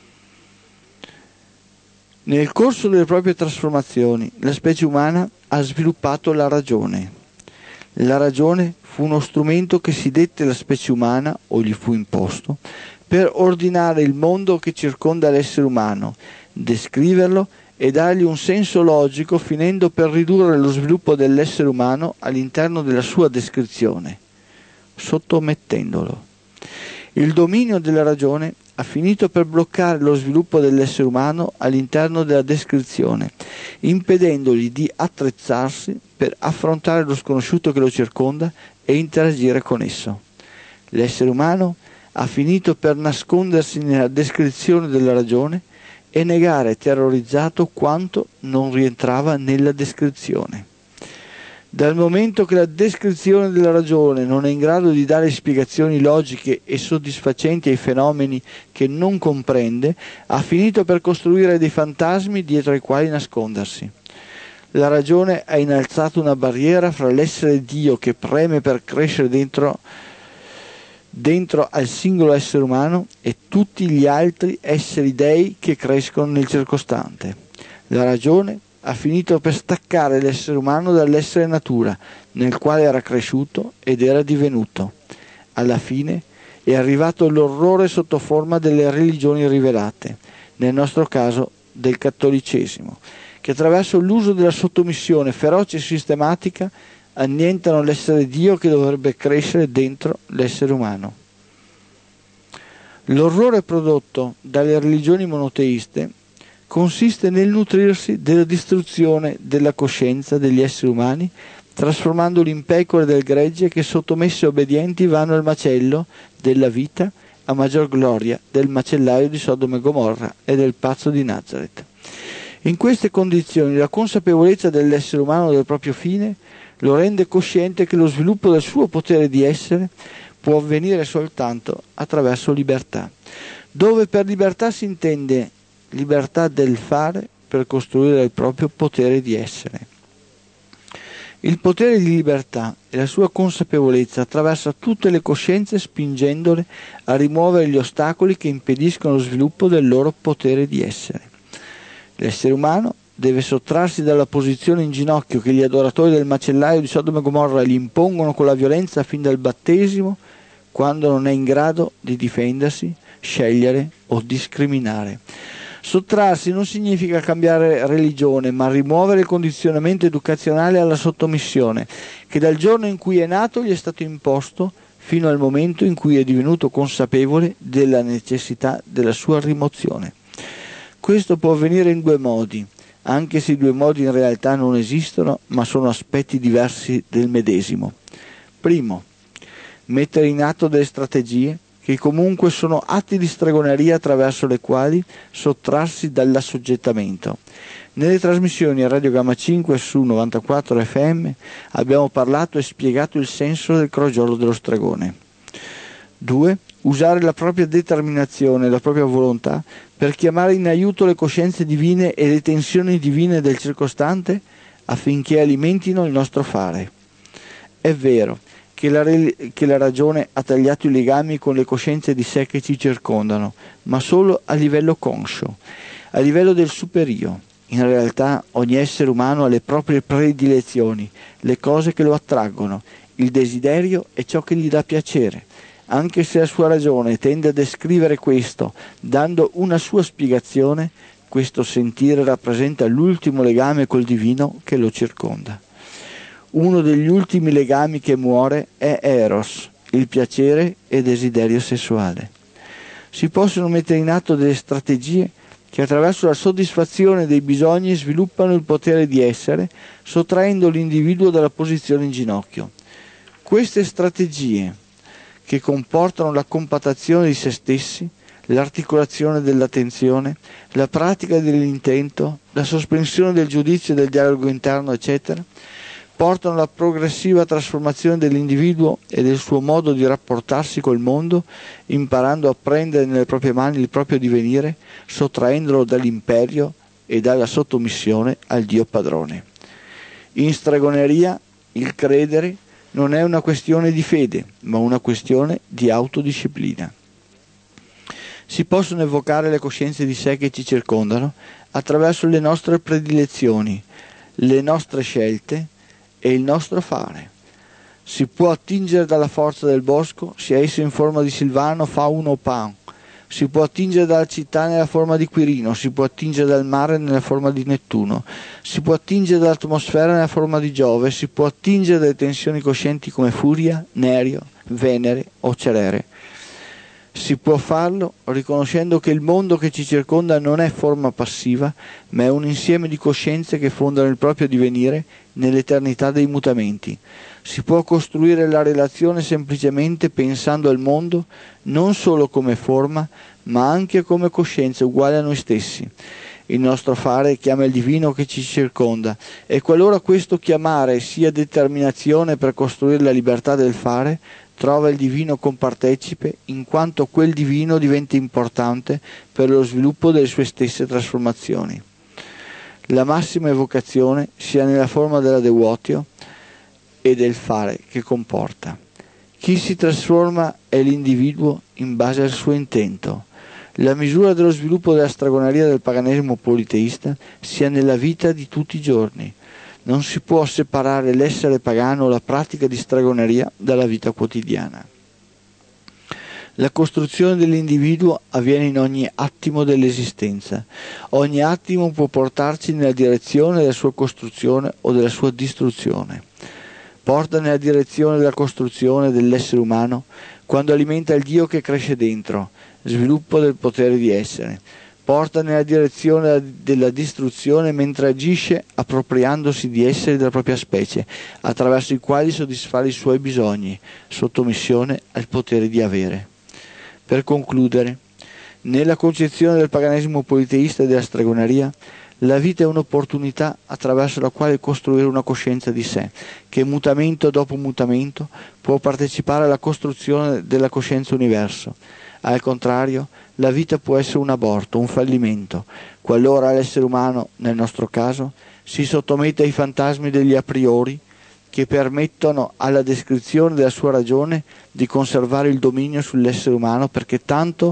Nel corso delle proprie trasformazioni, la specie umana ha sviluppato la ragione. La ragione fu uno strumento che si dette alla specie umana, o gli fu imposto, per ordinare il mondo che circonda l'essere umano, descriverlo e dargli un senso logico, finendo per ridurre lo sviluppo dell'essere umano all'interno della sua descrizione, sottomettendolo. Il dominio della ragione ha finito per bloccare lo sviluppo dell'essere umano all'interno della descrizione, impedendogli di attrezzarsi per affrontare lo sconosciuto che lo circonda e interagire con esso. L'essere umano ha finito per nascondersi nella descrizione della ragione e negare terrorizzato quanto non rientrava nella descrizione. Dal momento che la descrizione della ragione non è in grado di dare spiegazioni logiche e soddisfacenti ai fenomeni che non comprende, ha finito per costruire dei fantasmi dietro ai quali nascondersi. La ragione ha innalzato una barriera fra l'essere Dio che preme per crescere dentro, dentro al singolo essere umano e tutti gli altri esseri dei che crescono nel circostante. La ragione ha finito per staccare l'essere umano dall'essere natura, nel quale era cresciuto ed era divenuto. Alla fine è arrivato l'orrore sotto forma delle religioni rivelate, nel nostro caso del cattolicesimo, che attraverso l'uso della sottomissione feroce e sistematica annientano l'essere Dio che dovrebbe crescere dentro l'essere umano. L'orrore prodotto dalle religioni monoteiste consiste nel nutrirsi della distruzione della coscienza degli esseri umani, trasformandoli in pecore del gregge che sottomessi e obbedienti vanno al macello della vita a maggior gloria del macellaio di Sodoma e Gomorra e del pazzo di Nazareth. In queste condizioni la consapevolezza dell'essere umano del proprio fine lo rende cosciente che lo sviluppo del suo potere di essere può avvenire soltanto attraverso libertà, dove per libertà si intende libertà del fare per costruire il proprio potere di essere. Il potere di libertà e la sua consapevolezza attraversa tutte le coscienze spingendole a rimuovere gli ostacoli che impediscono lo sviluppo del loro potere di essere. L'essere umano deve sottrarsi dalla posizione in ginocchio che gli adoratori del macellaio di Sodoma e Gomorra gli impongono con la violenza fin dal battesimo, quando non è in grado di difendersi, scegliere o discriminare. Sottrarsi non significa cambiare religione, ma rimuovere il condizionamento educazionale alla sottomissione, che dal giorno in cui è nato gli è stato imposto, fino al momento in cui è divenuto consapevole della necessità della sua rimozione. Questo può avvenire in due modi, anche se i due modi in realtà non esistono, ma sono aspetti diversi del medesimo. Primo, mettere in atto delle strategie che comunque sono atti di stregoneria attraverso le quali sottrarsi dall'assoggettamento. Nelle trasmissioni a Radio Gamma cinque su novantaquattro F M abbiamo parlato e spiegato il senso del crogiolo dello stregone. due. Usare la propria determinazione e la propria volontà per chiamare in aiuto le coscienze divine e le tensioni divine del circostante affinché alimentino il nostro fare. È vero che la, che la ragione ha tagliato i legami con le coscienze di sé che ci circondano, ma solo a livello conscio, a livello del superio. In realtà ogni essere umano ha le proprie predilezioni, le cose che lo attraggono, il desiderio è ciò che gli dà piacere. Anche se la sua ragione tende a descrivere questo, dando una sua spiegazione, questo sentire rappresenta l'ultimo legame col divino che lo circonda. Uno degli ultimi legami che muore è Eros, il piacere e desiderio sessuale. Si possono mettere in atto delle strategie che attraverso la soddisfazione dei bisogni sviluppano il potere di essere, sottraendo l'individuo dalla posizione in ginocchio. Queste strategie, che comportano la compattazione di se stessi, l'articolazione dell'attenzione, la pratica dell'intento, la sospensione del giudizio e del dialogo interno, eccetera, portano alla progressiva trasformazione dell'individuo e del suo modo di rapportarsi col mondo, imparando a prendere nelle proprie mani il proprio divenire, sottraendolo dall'imperio e dalla sottomissione al Dio padrone. In stregoneria, il credere non è una questione di fede, ma una questione di autodisciplina. Si possono evocare le coscienze di sé che ci circondano attraverso le nostre predilezioni, le nostre scelte e il nostro fare. Si può attingere dalla forza del bosco, sia esso in forma di Silvano, Fauno o Pan. Si può attingere dalla città nella forma di Quirino, si può attingere dal mare nella forma di Nettuno, si può attingere dall'atmosfera nella forma di Giove, si può attingere dalle tensioni coscienti come Furia, Nerio, Venere o Cerere. Si può farlo riconoscendo che il mondo che ci circonda non è forma passiva, ma è un insieme di coscienze che fondano il proprio divenire nell'eternità dei mutamenti. Si può costruire la relazione semplicemente pensando al mondo non solo come forma, ma anche come coscienza uguale a noi stessi. Il nostro fare chiama il divino che ci circonda e qualora questo chiamare sia determinazione per costruire la libertà del fare, trova il divino compartecipe in quanto quel divino diventa importante per lo sviluppo delle sue stesse trasformazioni. La massima evocazione sia nella forma della devotio e del fare che comporta. Chi si trasforma è l'individuo in base al suo intento. La misura dello sviluppo della stregoneria del paganesimo politeista sia nella vita di tutti i giorni. Non si può separare l'essere pagano o la pratica di stregoneria dalla vita quotidiana. La costruzione dell'individuo avviene in ogni attimo dell'esistenza. Ogni attimo può portarci nella direzione della sua costruzione o della sua distruzione. Porta nella direzione della costruzione dell'essere umano quando alimenta il Dio che cresce dentro, sviluppo del potere di essere. Porta nella direzione della distruzione mentre agisce appropriandosi di esseri della propria specie, attraverso i quali soddisfare i suoi bisogni, sottomissione al potere di avere. Per concludere, nella concezione del paganesimo politeista e della stregoneria, la vita è un'opportunità attraverso la quale costruire una coscienza di sé, che mutamento dopo mutamento può partecipare alla costruzione della coscienza universo. Al contrario, la vita può essere un aborto, un fallimento, qualora l'essere umano, nel nostro caso, si sottomette ai fantasmi degli a priori che permettono alla descrizione della sua ragione di conservare il dominio sull'essere umano perché tanto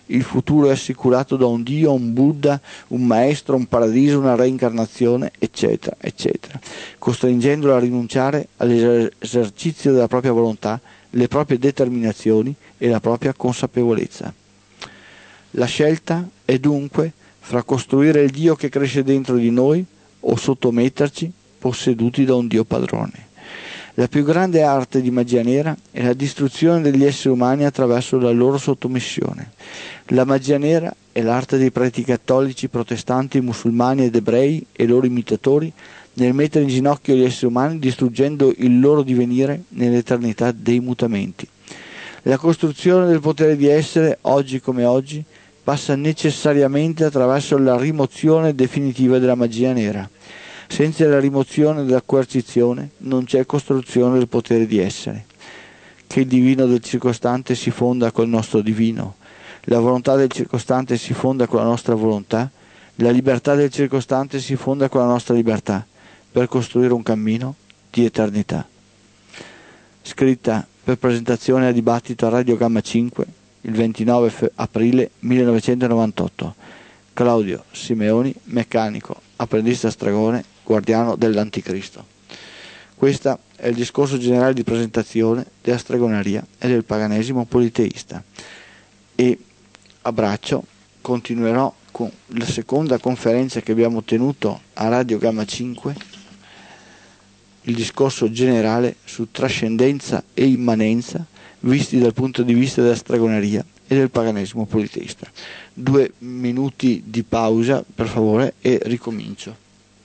il futuro è assicurato da un Dio, un Buddha, un maestro, un paradiso, una reincarnazione, eccetera, eccetera, costringendolo a rinunciare all'esercizio della propria volontà, le proprie determinazioni e la propria consapevolezza. La scelta è dunque fra costruire il Dio che cresce dentro di noi o sottometterci posseduti da un Dio padrone. La più grande arte di magia nera è la distruzione degli esseri umani attraverso la loro sottomissione. La magia nera è l'arte dei preti cattolici, protestanti, musulmani ed ebrei e loro imitatori nel mettere in ginocchio gli esseri umani distruggendo il loro divenire nell'eternità dei mutamenti. La costruzione del potere di essere, oggi come oggi, passa necessariamente attraverso la rimozione definitiva della magia nera. Senza la rimozione della coercizione non c'è costruzione del potere di essere. Che il divino del circostante si fonda col nostro divino, la volontà del circostante si fonda con la nostra volontà, la libertà del circostante si fonda con la nostra libertà, per costruire un cammino di eternità. Scritta per presentazione a dibattito a Radio Gamma cinque il ventinove aprile millenovecentonovantotto. Claudio Simeoni, meccanico, apprendista stregone, guardiano dell'Anticristo. Questo è il discorso generale di presentazione della stregoneria e del paganesimo politeista. E a braccio continuerò con la seconda conferenza che abbiamo tenuto a Radio Gamma cinque, il discorso generale su trascendenza e immanenza visti dal punto di vista della stregoneria e del paganesimo politeista. Due minuti di pausa per favore e ricomincio.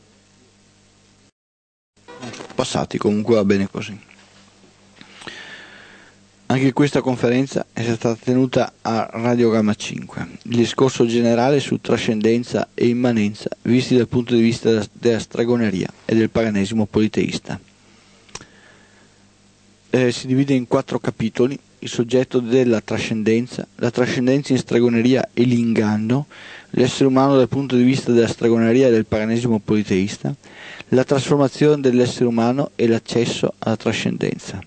Passati, comunque va bene così. Anche questa conferenza è stata tenuta a Radio Gamma cinque, il discorso generale su trascendenza e immanenza visti dal punto di vista della, della stregoneria e del paganesimo politeista. Eh, si divide in quattro capitoli: il soggetto della trascendenza, la trascendenza in stregoneria e l'inganno, l'essere umano dal punto di vista della stregoneria e del paganesimo politeista, la trasformazione dell'essere umano e l'accesso alla trascendenza.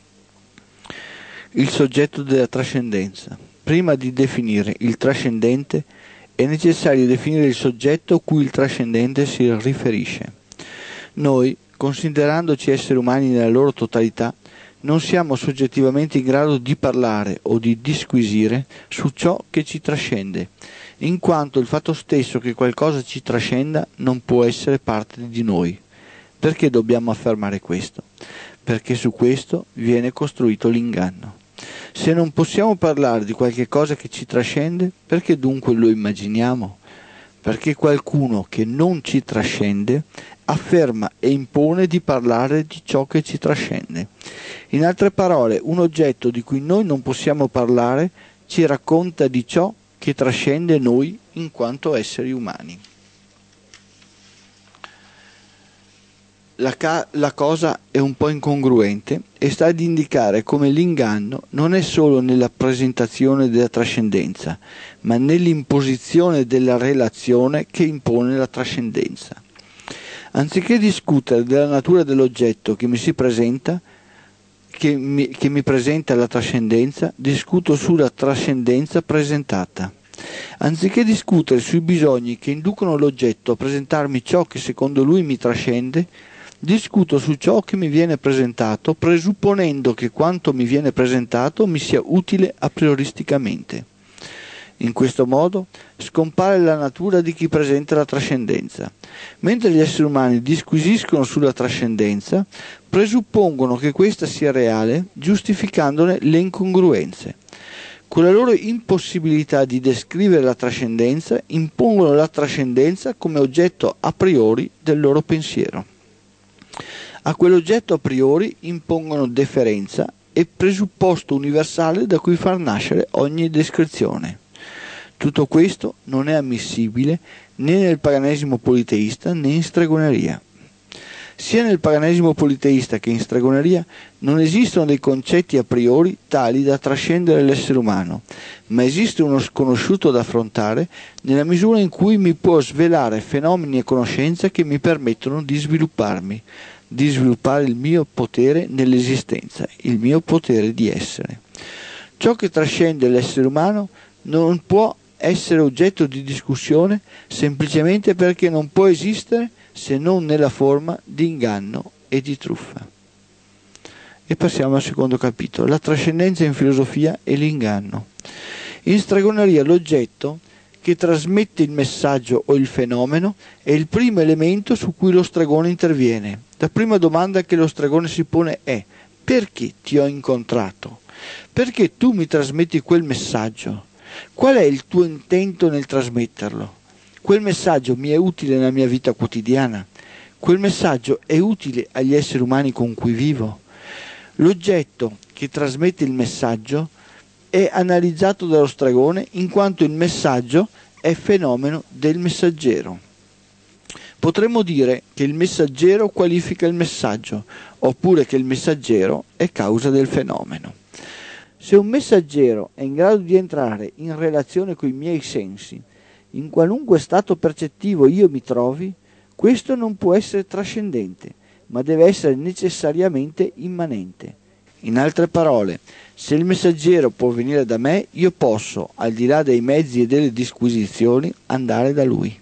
Il soggetto della trascendenza. Prima di definire il trascendente è necessario definire il soggetto a cui il trascendente si riferisce. Noi, considerandoci esseri umani nella loro totalità, non siamo soggettivamente in grado di parlare o di disquisire su ciò che ci trascende, in quanto il fatto stesso che qualcosa ci trascenda non può essere parte di noi. Perché dobbiamo affermare questo? Perché su questo viene costruito l'inganno. Se non possiamo parlare di qualche cosa che ci trascende, perché dunque lo immaginiamo? Perché qualcuno che non ci trascende afferma e impone di parlare di ciò che ci trascende. In altre parole, un oggetto di cui noi non possiamo parlare ci racconta di ciò che trascende noi in quanto esseri umani. La, ca- la cosa è un po' incongruente e sta ad indicare come l'inganno non è solo nella presentazione della trascendenza, ma nell'imposizione della relazione che impone la trascendenza. Anziché discutere della natura dell'oggetto che mi si presenta, che mi, che mi presenta la trascendenza, discuto sulla trascendenza presentata. Anziché discutere sui bisogni che inducono l'oggetto a presentarmi ciò che secondo lui mi trascende, discuto su ciò che mi viene presentato, presupponendo che quanto mi viene presentato mi sia utile a prioristicamente. In questo modo scompare la natura di chi presenta la trascendenza. Mentre gli esseri umani disquisiscono sulla trascendenza, presuppongono che questa sia reale, giustificandone le incongruenze. Con la loro impossibilità di descrivere la trascendenza, impongono la trascendenza come oggetto a priori del loro pensiero. A quell'oggetto a priori impongono deferenza e presupposto universale da cui far nascere ogni descrizione. Tutto questo non è ammissibile né nel paganesimo politeista né in stregoneria. Sia nel paganesimo politeista che in stregoneria non esistono dei concetti a priori tali da trascendere l'essere umano, ma esiste uno sconosciuto da affrontare nella misura in cui mi può svelare fenomeni e conoscenze che mi permettono di svilupparmi, di sviluppare il mio potere nell'esistenza, il mio potere di essere. Ciò che trascende l'essere umano non può essere oggetto di discussione semplicemente perché non può esistere se non nella forma di inganno e di truffa. E passiamo al secondo capitolo, la trascendenza in filosofia e l'inganno. In stregoneria l'oggetto che trasmette il messaggio o il fenomeno è il primo elemento su cui lo stregone interviene. La prima domanda che lo stregone si pone è: perché ti ho incontrato? Perché tu mi trasmetti quel messaggio? Qual è il tuo intento nel trasmetterlo? Quel messaggio mi è utile nella mia vita quotidiana? Quel messaggio è utile agli esseri umani con cui vivo? L'oggetto che trasmette il messaggio è analizzato dallo stregone in quanto il messaggio è fenomeno del messaggero. Potremmo dire che il messaggero qualifica il messaggio, oppure che il messaggero è causa del fenomeno. Se un messaggero è in grado di entrare in relazione con i miei sensi, in qualunque stato percettivo io mi trovi, questo non può essere trascendente, ma deve essere necessariamente immanente. In altre parole, se il messaggero può venire da me, io posso, al di là dei mezzi e delle disquisizioni, andare da lui.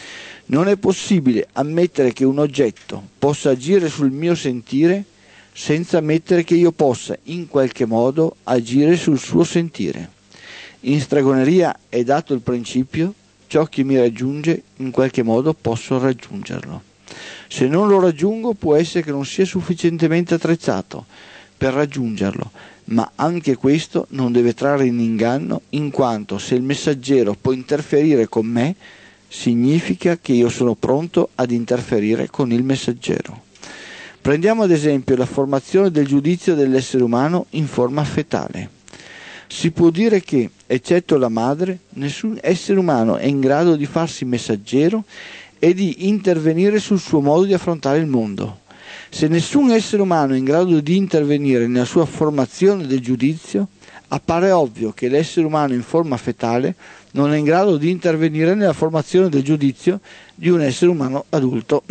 Non è possibile ammettere che un oggetto possa agire sul mio sentire senza ammettere che io possa, in qualche modo, agire sul suo sentire. In stregoneria è dato il principio: ciò che mi raggiunge, in qualche modo posso raggiungerlo. Se non lo raggiungo, può essere che non sia sufficientemente attrezzato per raggiungerlo, ma anche questo non deve trarre in inganno, in quanto se il messaggero può interferire con me, significa che io sono pronto ad interferire con il messaggero. Prendiamo ad esempio la formazione del giudizio dell'essere umano in forma fetale. Si può dire che, eccetto la madre, nessun essere umano è in grado di farsi messaggero e di intervenire sul suo modo di affrontare il mondo. Se nessun essere umano è in grado di intervenire nella sua formazione del giudizio, appare ovvio che l'essere umano in forma fetale non è in grado di intervenire nella formazione del giudizio di un essere umano adulto.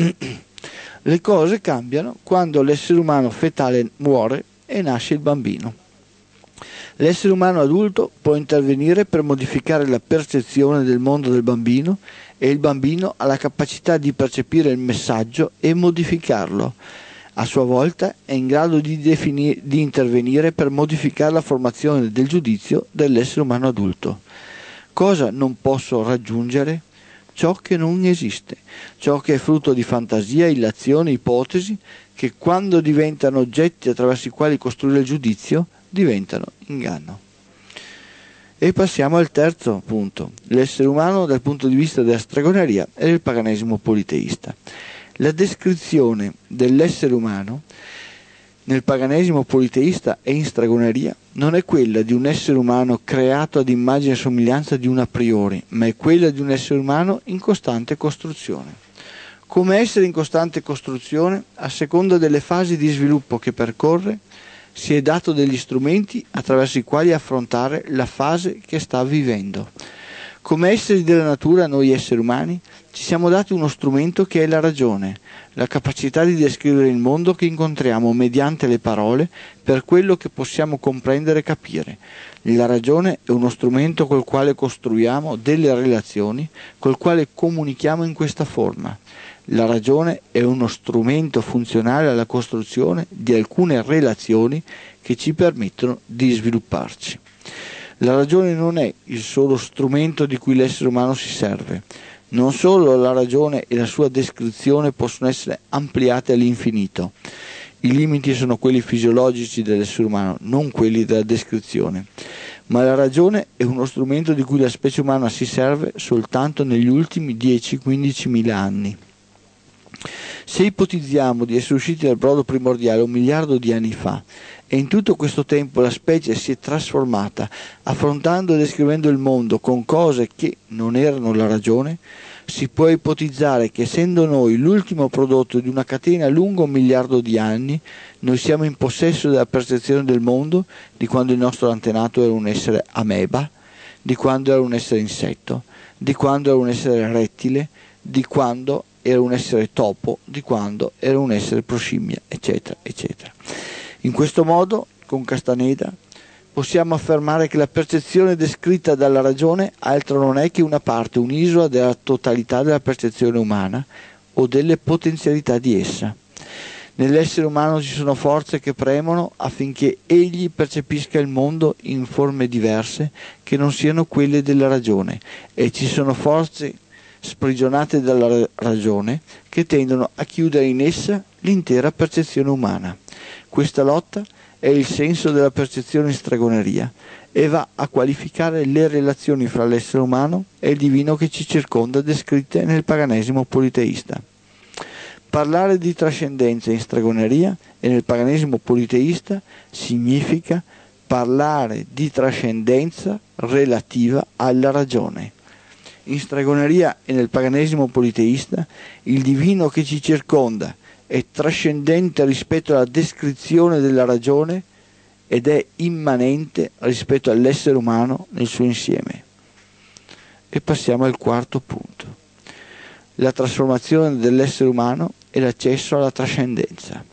Le cose cambiano quando l'essere umano fetale muore e nasce il bambino. L'essere umano adulto può intervenire per modificare la percezione del mondo del bambino e il bambino ha la capacità di percepire il messaggio e modificarlo. A sua volta è in grado di, definire, di intervenire per modificare la formazione del giudizio dell'essere umano adulto. Cosa non posso raggiungere? Ciò che non esiste, ciò che è frutto di fantasia, illazione, ipotesi, che quando diventano oggetti attraverso i quali costruire il giudizio, diventano inganno. E passiamo al terzo punto, l'essere umano dal punto di vista della stregoneria e del paganesimo politeista. La descrizione dell'essere umano nel paganesimo politeista e in stregoneria non è quella di un essere umano creato ad immagine e somiglianza di un a priori, ma è quella di un essere umano in costante costruzione. Come essere in costante costruzione, a seconda delle fasi di sviluppo che percorre, si è dato degli strumenti attraverso i quali affrontare la fase che sta vivendo. Come esseri della natura, noi esseri umani, ci siamo dati uno strumento che è la ragione, la capacità di descrivere il mondo che incontriamo mediante le parole per quello che possiamo comprendere e capire. La ragione è uno strumento col quale costruiamo delle relazioni, col quale comunichiamo in questa forma. La ragione è uno strumento funzionale alla costruzione di alcune relazioni che ci permettono di svilupparci. La ragione non è il solo strumento di cui l'essere umano si serve. Non solo la ragione e la sua descrizione possono essere ampliate all'infinito. I limiti sono quelli fisiologici dell'essere umano, non quelli della descrizione. Ma la ragione è uno strumento di cui la specie umana si serve soltanto negli ultimi dieci quindici mila anni. Se ipotizziamo di essere usciti dal brodo primordiale un miliardo di anni fa e in tutto questo tempo la specie si è trasformata affrontando e descrivendo il mondo con cose che non erano la ragione, si può ipotizzare che essendo noi l'ultimo prodotto di una catena lunga un miliardo di anni, noi siamo in possesso della percezione del mondo di quando il nostro antenato era un essere ameba, di quando era un essere insetto, di quando era un essere rettile, di quando era un essere topo, di quando era un essere proscimmia, eccetera, eccetera. In questo modo, con Castaneda, possiamo affermare che la percezione descritta dalla ragione altro non è che una parte, un'isola della totalità della percezione umana o delle potenzialità di essa. Nell'essere umano ci sono forze che premono affinché egli percepisca il mondo in forme diverse che non siano quelle della ragione, e ci sono forze sprigionate dalla ragione che tendono a chiudere in essa l'intera percezione umana. Questa lotta è il senso della percezione in stregoneria e va a qualificare le relazioni fra l'essere umano e il divino che ci circonda, descritte nel paganesimo politeista. Parlare di trascendenza in stregoneria e nel paganesimo politeista significa parlare di trascendenza relativa alla ragione. In stregoneria e nel paganesimo politeista il divino che ci circonda è trascendente rispetto alla descrizione della ragione ed è immanente rispetto all'essere umano nel suo insieme. E passiamo al quarto punto: la trasformazione dell'essere umano e l'accesso alla trascendenza.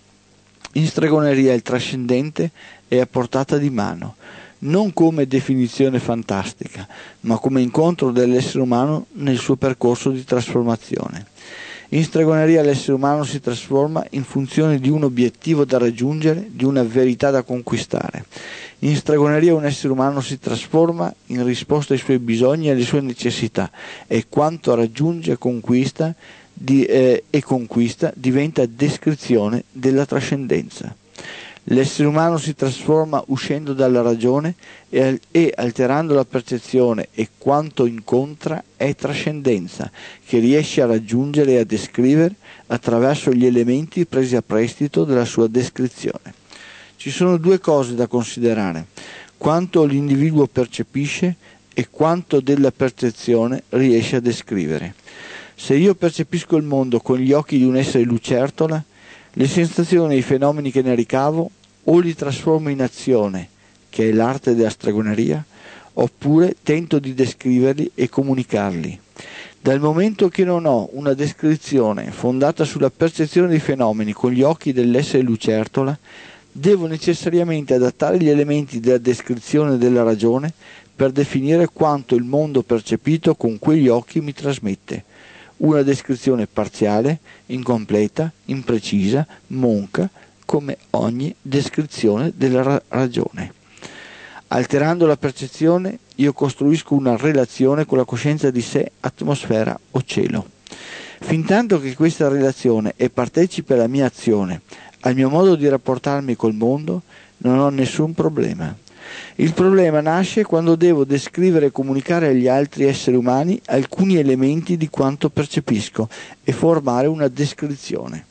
In stregoneria il trascendente è a portata di mano, non come definizione fantastica, ma come incontro dell'essere umano nel suo percorso di trasformazione. In stregoneria l'essere umano si trasforma in funzione di un obiettivo da raggiungere, di una verità da conquistare. In stregoneria un essere umano si trasforma in risposta ai suoi bisogni e alle sue necessità, e quanto raggiunge e conquista, di, eh, e conquista diventa descrizione della trascendenza. L'essere umano si trasforma uscendo dalla ragione e, e alterando la percezione, e quanto incontra è trascendenza, che riesce a raggiungere e a descrivere attraverso gli elementi presi a prestito dalla sua descrizione. Ci sono due cose da considerare: quanto l'individuo percepisce e quanto della percezione riesce a descrivere. Se io percepisco il mondo con gli occhi di un essere lucertola, le sensazioni e i fenomeni che ne ricavo o li trasformo in azione, che è l'arte della stregoneria, oppure tento di descriverli e comunicarli. Dal momento che non ho una descrizione fondata sulla percezione dei fenomeni con gli occhi dell'essere lucertola, devo necessariamente adattare gli elementi della descrizione della ragione per definire quanto il mondo percepito con quegli occhi mi trasmette. Una descrizione parziale, incompleta, imprecisa, monca, come ogni descrizione della ra- ragione. Alterando la percezione, io costruisco una relazione con la coscienza di sé, atmosfera o cielo. Fintanto che questa relazione è partecipe alla mia azione, al mio modo di rapportarmi col mondo, non ho nessun problema. Il problema nasce quando devo descrivere e comunicare agli altri esseri umani alcuni elementi di quanto percepisco e formare una descrizione.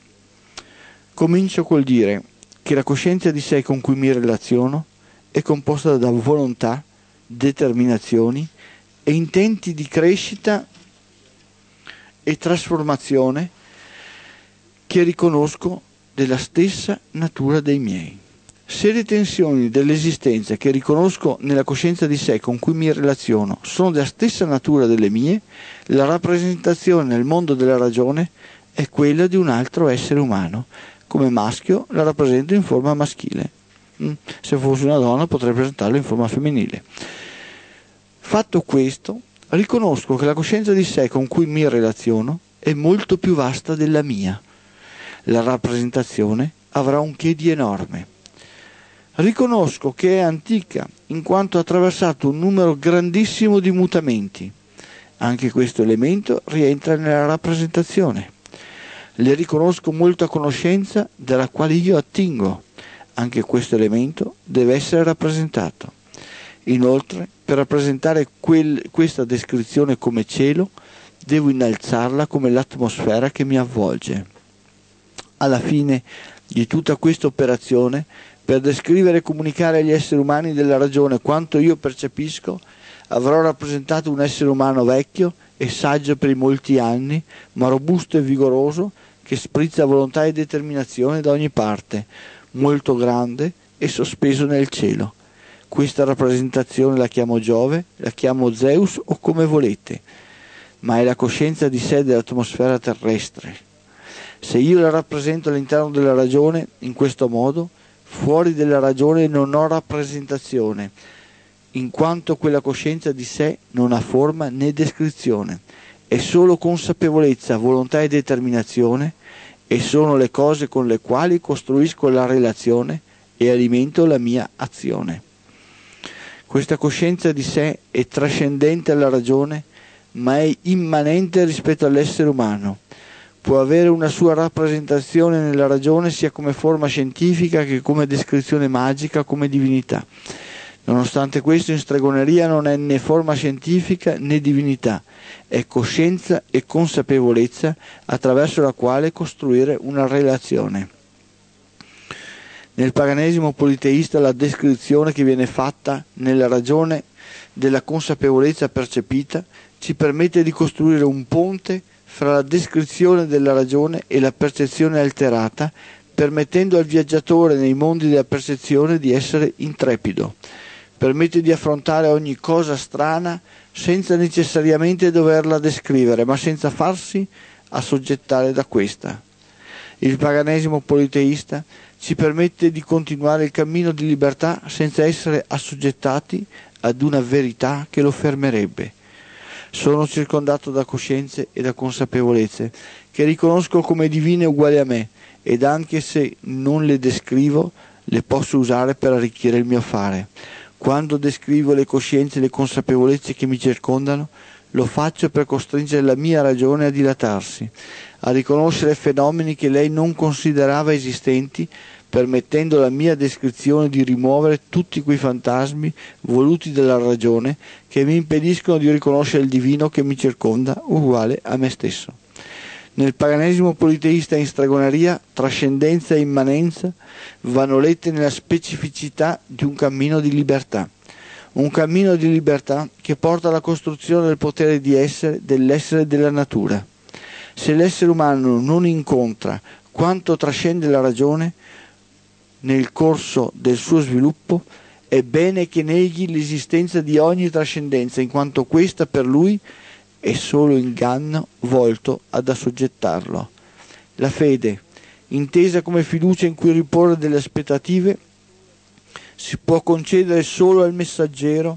Comincio col dire che la coscienza di sé con cui mi relaziono è composta da volontà, determinazioni e intenti di crescita e trasformazione che riconosco della stessa natura dei miei. Se le tensioni dell'esistenza che riconosco nella coscienza di sé con cui mi relaziono sono della stessa natura delle mie, la rappresentazione nel mondo della ragione è quella di un altro essere umano. Come maschio la rappresento in forma maschile. Se fosse una donna potrei presentarla in forma femminile. Fatto questo, riconosco che la coscienza di sé con cui mi relaziono è molto più vasta della mia. La rappresentazione avrà un che di enorme. Riconosco che è antica in quanto ha attraversato un numero grandissimo di mutamenti. Anche questo elemento rientra nella rappresentazione. Le riconosco molta conoscenza dalla quale io attingo. Anche questo elemento deve essere rappresentato. Inoltre, per rappresentare quel, questa descrizione come cielo, devo innalzarla come l'atmosfera che mi avvolge. Alla fine di tutta questa operazione, per descrivere e comunicare agli esseri umani della ragione quanto io percepisco, avrò rappresentato un essere umano vecchio e saggio per i molti anni, ma robusto e vigoroso, che sprizza volontà e determinazione da ogni parte, molto grande e sospeso nel cielo. Questa rappresentazione la chiamo Giove, la chiamo Zeus o come volete, ma è la coscienza di sé dell'atmosfera terrestre. Se io la rappresento all'interno della ragione in questo modo, Fuori della ragione non ho rappresentazione, in quanto quella coscienza di sé non ha forma né descrizione, è solo consapevolezza, volontà e determinazione, e sono le cose con le quali costruisco la relazione e alimento la mia azione. Questa coscienza di sé è trascendente alla ragione, ma è immanente rispetto all'essere umano. Può avere una sua rappresentazione nella ragione sia come forma scientifica che come descrizione magica, come divinità. Nonostante questo, in stregoneria non è né forma scientifica né divinità, è coscienza e consapevolezza attraverso la quale costruire una relazione. Nel paganesimo politeista la descrizione che viene fatta nella ragione della consapevolezza percepita ci permette di costruire un ponte fra la descrizione della ragione e la percezione alterata, permettendo al viaggiatore nei mondi della percezione di essere intrepido. Permette di affrontare ogni cosa strana senza necessariamente doverla descrivere, ma senza farsi assoggettare da questa. Il paganesimo politeista ci permette di continuare il cammino di libertà senza essere assoggettati ad una verità che lo fermerebbe. Sono circondato da coscienze e da consapevolezze che riconosco come divine uguali a me, ed anche se non le descrivo, le posso usare per arricchire il mio fare. Quando descrivo le coscienze e le consapevolezze che mi circondano, lo faccio per costringere la mia ragione a dilatarsi, a riconoscere fenomeni che lei non considerava esistenti, permettendo alla mia descrizione di rimuovere tutti quei fantasmi voluti dalla ragione che mi impediscono di riconoscere il divino che mi circonda uguale a me stesso. Nel paganesimo politeista in stregoneria, trascendenza e immanenza vanno lette nella specificità di un cammino di libertà. Un cammino di libertà che porta alla costruzione del potere di essere, dell'essere della natura. Se l'essere umano non incontra quanto trascende la ragione nel corso del suo sviluppo, è bene che neghi l'esistenza di ogni trascendenza, in quanto questa per lui è solo inganno volto ad assoggettarlo. La fede, intesa come fiducia in cui riporre delle aspettative, si può concedere solo al messaggero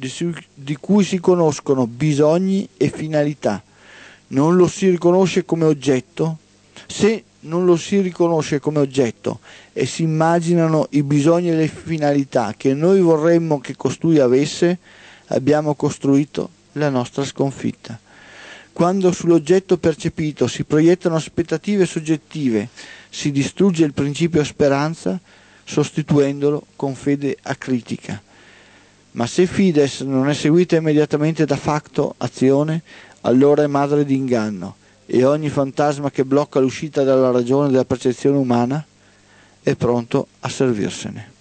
di cui si conoscono bisogni e finalità. Non lo si riconosce come oggetto, se non lo si riconosce come oggetto e si immaginano i bisogni e le finalità che noi vorremmo che costui avesse, abbiamo costruito la nostra sconfitta. Quando sull'oggetto percepito si proiettano aspettative soggettive, si distrugge il principio speranza, sostituendolo con fede acritica. Ma se fides non è seguita immediatamente da facto, azione, allora è madre di inganno, e ogni fantasma che blocca l'uscita dalla ragione della percezione umana è pronto a servirsene.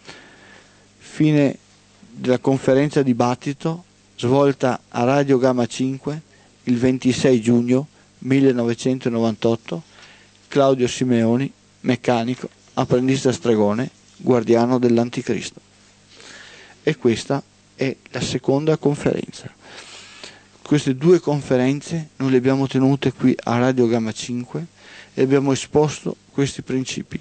Fine della conferenza dibattito svolta a Radio Gamma cinque il ventisei giugno millenovecentonovantotto. Claudio Simeoni, meccanico, apprendista stregone, guardiano dell'Anticristo. E questa è la seconda conferenza. Queste due conferenze noi le abbiamo tenute qui a Radio Gamma cinque e abbiamo esposto questi principi.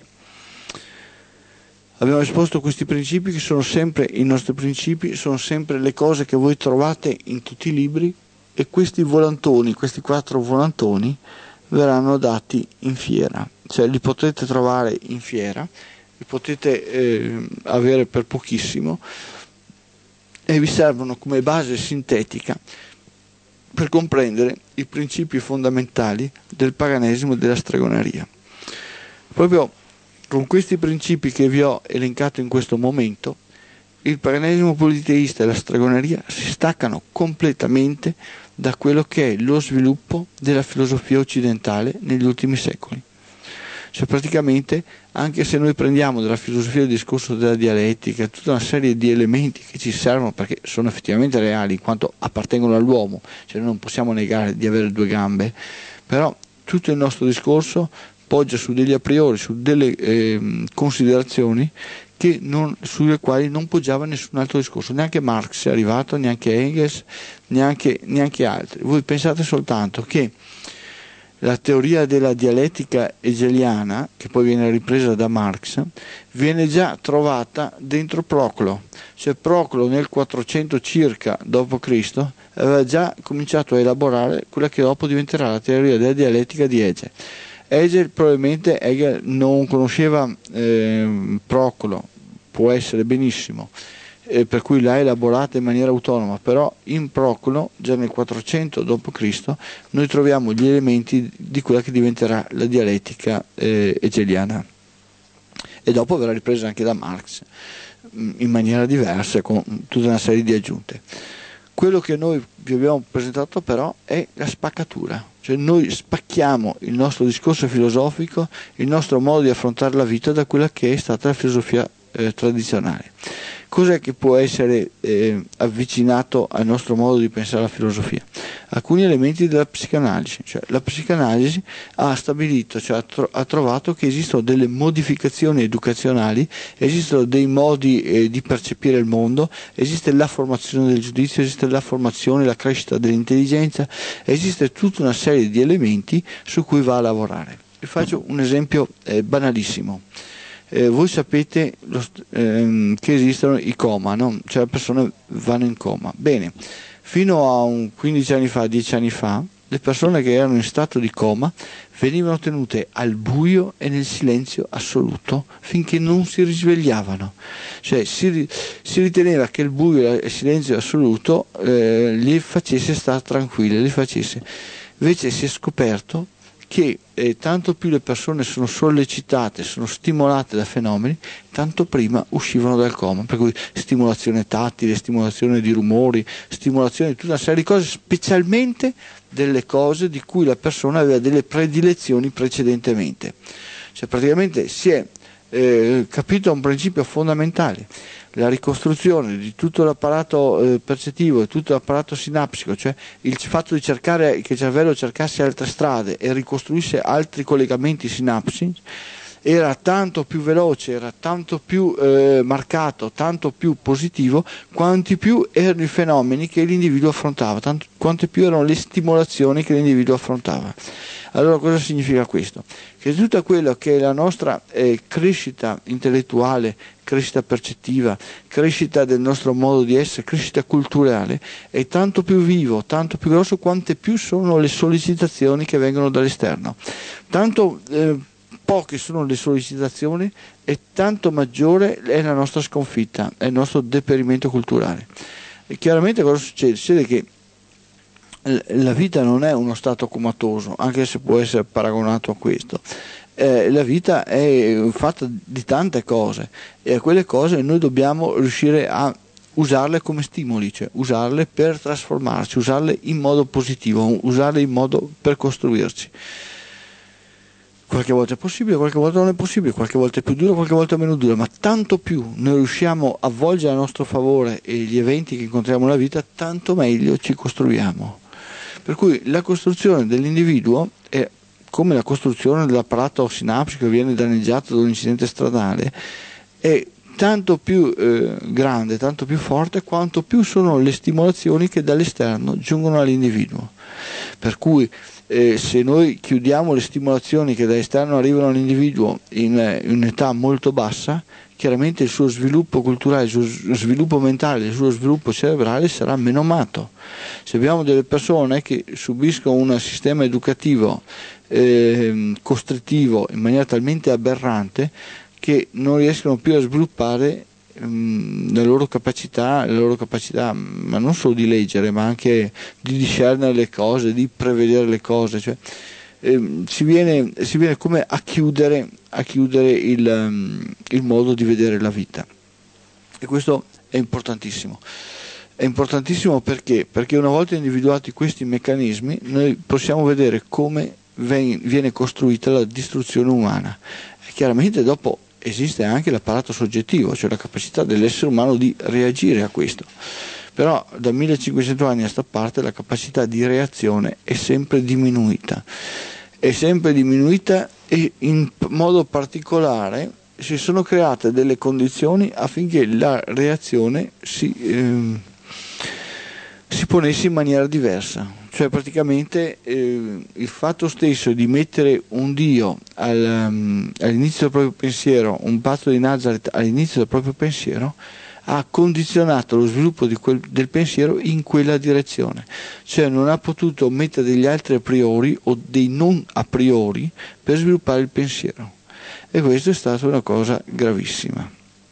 Abbiamo esposto questi principi che sono sempre i nostri principi, sono sempre le cose che voi trovate in tutti i libri, e questi volantoni, questi quattro volantoni verranno dati in fiera, cioè li potete trovare in fiera, li potete eh, avere per pochissimo e vi servono come base sintetica per comprendere i principi fondamentali del paganesimo e della stregoneria. Proprio con questi principi che vi ho elencato in questo momento, il paganesimo politeista e la stregoneria si staccano completamente da quello che è lo sviluppo della filosofia occidentale negli ultimi secoli. Cioè praticamente, anche se noi prendiamo dalla filosofia del discorso della dialettica tutta una serie di elementi che ci servono perché sono effettivamente reali in quanto appartengono all'uomo, cioè noi non possiamo negare di avere due gambe, però tutto il nostro discorso poggia su degli a priori, su delle eh, considerazioni che non, sulle quali non poggiava nessun altro discorso, neanche Marx è arrivato, neanche Engels, neanche, neanche altri. Voi pensate soltanto che la teoria della dialettica hegeliana, che poi viene ripresa da Marx, viene già trovata dentro Proclo. Cioè Proclo nel quattrocento circa dopo Cristo aveva già cominciato a elaborare quella che dopo diventerà la teoria della dialettica di Hegel. Hegel probabilmente Hegel non conosceva eh, Proclo, può essere benissimo, eh, per cui l'ha elaborata in maniera autonoma, però in Proclo, già nel quattrocento dopo Cristo, noi troviamo gli elementi di quella che diventerà la dialettica eh, hegeliana, e dopo verrà ripresa anche da Marx in maniera diversa, con tutta una serie di aggiunte. Quello che noi vi abbiamo presentato però è la spaccatura, cioè noi spacchiamo il nostro discorso filosofico, il nostro modo di affrontare la vita da quella che è stata la filosofia eh, tradizionale. Cos'è che può essere eh, avvicinato al nostro modo di pensare alla filosofia? Alcuni elementi della psicanalisi, cioè la psicanalisi ha stabilito, cioè ha, tro- ha trovato che esistono delle modificazioni educazionali, esistono dei modi eh, di percepire il mondo, esiste la formazione del giudizio, esiste la formazione, la crescita dell'intelligenza, esiste tutta una serie di elementi su cui va a lavorare. Vi faccio un esempio eh, banalissimo. Eh, voi sapete lo, ehm, che esistono i coma, no? Cioè le persone vanno in coma. Bene, fino a un quindici anni fa, dieci anni fa, le persone che erano in stato di coma venivano tenute al buio e nel silenzio assoluto finché non si risvegliavano. Cioè si, si riteneva che il buio e il silenzio assoluto eh, li facesse stare tranquilli, li facesse. Invece si è scoperto che eh, tanto più le persone sono sollecitate, sono stimolate da fenomeni, tanto prima uscivano dal coma. Per cui stimolazione tattile, stimolazione di rumori, stimolazione di tutta una serie di cose, specialmente delle cose di cui la persona aveva delle predilezioni precedentemente. Cioè praticamente si è eh, capito un principio fondamentale: la ricostruzione di tutto l'apparato eh, percettivo e tutto l'apparato sinapsico, cioè il fatto di cercare che il cervello cercasse altre strade e ricostruisse altri collegamenti sinapsi, era tanto più veloce, era tanto più eh, marcato, tanto più positivo, quanti più erano i fenomeni che l'individuo affrontava, tanto, quante più erano le stimolazioni che l'individuo affrontava. Allora cosa significa questo? Che tutta quella che è la nostra eh, crescita intellettuale, crescita percettiva, crescita del nostro modo di essere, crescita culturale, è tanto più vivo, tanto più grosso, quante più sono le sollecitazioni che vengono dall'esterno. Tanto eh, poche sono le sollecitazioni e tanto maggiore è la nostra sconfitta, è il nostro deperimento culturale. E chiaramente cosa succede? Succede che la vita non è uno stato comatoso, anche se può essere paragonato a questo. Eh, la vita è fatta di tante cose e a quelle cose noi dobbiamo riuscire a usarle come stimoli, cioè usarle per trasformarci, usarle in modo positivo, usarle in modo per costruirci. Qualche volta è possibile, qualche volta non è possibile, qualche volta è più duro, qualche volta è meno duro, ma tanto più noi riusciamo a volgere a nostro favore e gli eventi che incontriamo nella vita, tanto meglio ci costruiamo. Per cui la costruzione dell'individuo è come la costruzione dell'apparato sinaptico che viene danneggiato da un incidente stradale, è tanto più eh, grande, tanto più forte quanto più sono le stimolazioni che dall'esterno giungono all'individuo. Per cui eh, se noi chiudiamo le stimolazioni che dall'esterno arrivano all'individuo in, in un'età molto bassa, chiaramente il suo sviluppo culturale, il suo sviluppo mentale, il suo sviluppo cerebrale sarà menomato. Se abbiamo delle persone che subiscono un sistema educativo eh, costrittivo in maniera talmente aberrante che non riescono più a sviluppare ehm, le loro capacità, le loro capacità, ma non solo di leggere, ma anche di discernere le cose, di prevedere le cose, cioè eh, si viene, si viene come a chiudere, a chiudere il, um, il modo di vedere la vita. E questo è importantissimo. È importantissimo perché? Perché una volta individuati questi meccanismi noi possiamo vedere come viene costruita la distruzione umana. E chiaramente dopo esiste anche l'apparato soggettivo, cioè la capacità dell'essere umano di reagire a questo. Però da millecinquecento anni a sta parte la capacità di reazione è sempre diminuita. È sempre diminuita e in modo particolare si sono create delle condizioni affinché la reazione si... Ehm, si ponesse in maniera diversa, cioè praticamente eh, il fatto stesso di mettere un Dio al, um, all'inizio del proprio pensiero, un patto di Nazareth all'inizio del proprio pensiero, ha condizionato lo sviluppo di quel, del pensiero in quella direzione, cioè non ha potuto mettere degli altri a priori o dei non a priori per sviluppare il pensiero, e questo è stata una cosa gravissima.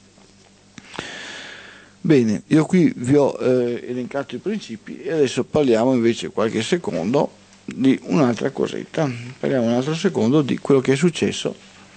Bene, io qui vi ho eh, elencato i principi e adesso parliamo invece qualche secondo di un'altra cosetta, parliamo un altro secondo di quello che è successo,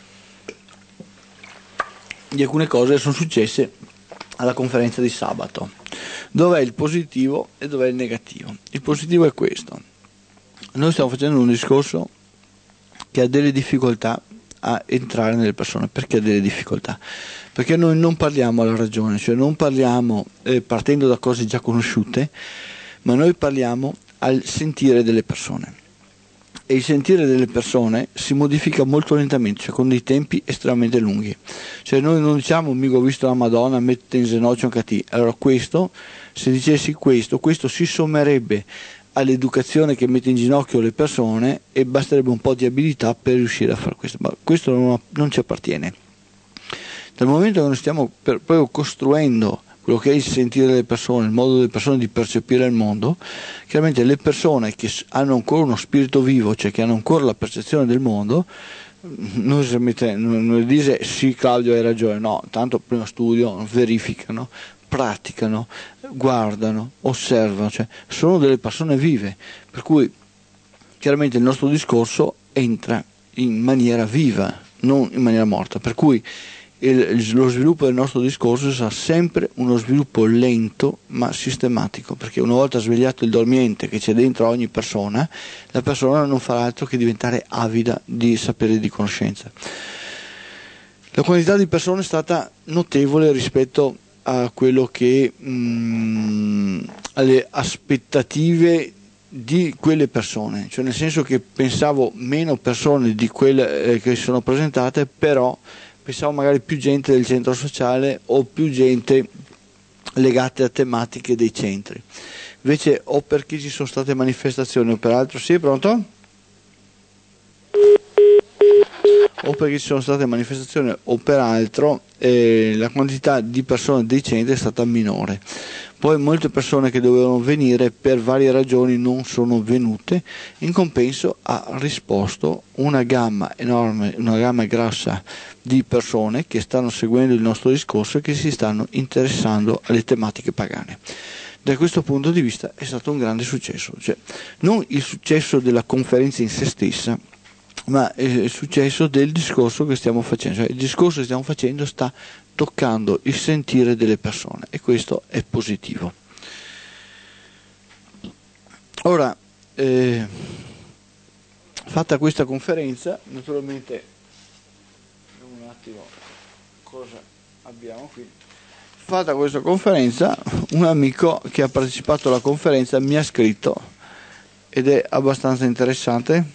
di alcune cose che sono successe alla conferenza di sabato. Dov'è il positivo e dov'è il negativo? Il positivo è questo: noi stiamo facendo un discorso che ha delle difficoltà a entrare nelle persone. Perché ha delle difficoltà? Perché noi non parliamo alla ragione, cioè non parliamo eh, partendo da cose già conosciute, ma noi parliamo al sentire delle persone. E il sentire delle persone si modifica molto lentamente, cioè con dei tempi estremamente lunghi. Cioè noi non diciamo mica ho visto la Madonna mette in ginocchio un catì. Allora questo, se dicessi questo, questo si sommerebbe all'educazione che mette in ginocchio le persone e basterebbe un po' di abilità per riuscire a fare questo. Ma questo non, non ci appartiene. Dal momento che noi stiamo per, proprio costruendo quello che è il sentire delle persone, il modo delle persone di percepire il mondo, chiaramente le persone che hanno ancora uno spirito vivo, cioè che hanno ancora la percezione del mondo, non si dice sì Claudio hai ragione, no, tanto prima studiano, verificano, praticano, guardano, osservano, cioè sono delle persone vive, per cui chiaramente il nostro discorso entra in maniera viva, non in maniera morta, per cui il, lo sviluppo del nostro discorso sarà sempre uno sviluppo lento ma sistematico, perché una volta svegliato il dormiente che c'è dentro ogni persona, la persona non farà altro che diventare avida di sapere e di conoscenza. La quantità di persone è stata notevole rispetto a quello che mh, alle aspettative di quelle persone, cioè nel senso che pensavo meno persone di quelle eh, che si sono presentate, però pensavo magari più gente del centro sociale o più gente legate a tematiche dei centri. Invece o perché ci sono state manifestazioni o per altro, sì, pronto? O perché ci sono state manifestazioni o per altro eh, la quantità di persone dei centri è stata minore. Poi molte persone che dovevano venire per varie ragioni non sono venute, in compenso ha risposto una gamma enorme, una gamma grassa di persone che stanno seguendo il nostro discorso e che si stanno interessando alle tematiche pagane. Da questo punto di vista è stato un grande successo, cioè non il successo della conferenza in se stessa, ma è il successo del discorso che stiamo facendo, cioè il discorso che stiamo facendo sta toccando il sentire delle persone e questo è positivo. Ora, eh, fatta questa conferenza, naturalmente, un attimo, cosa abbiamo qui? Fatta questa conferenza, un amico che ha partecipato alla conferenza mi ha scritto ed è abbastanza interessante.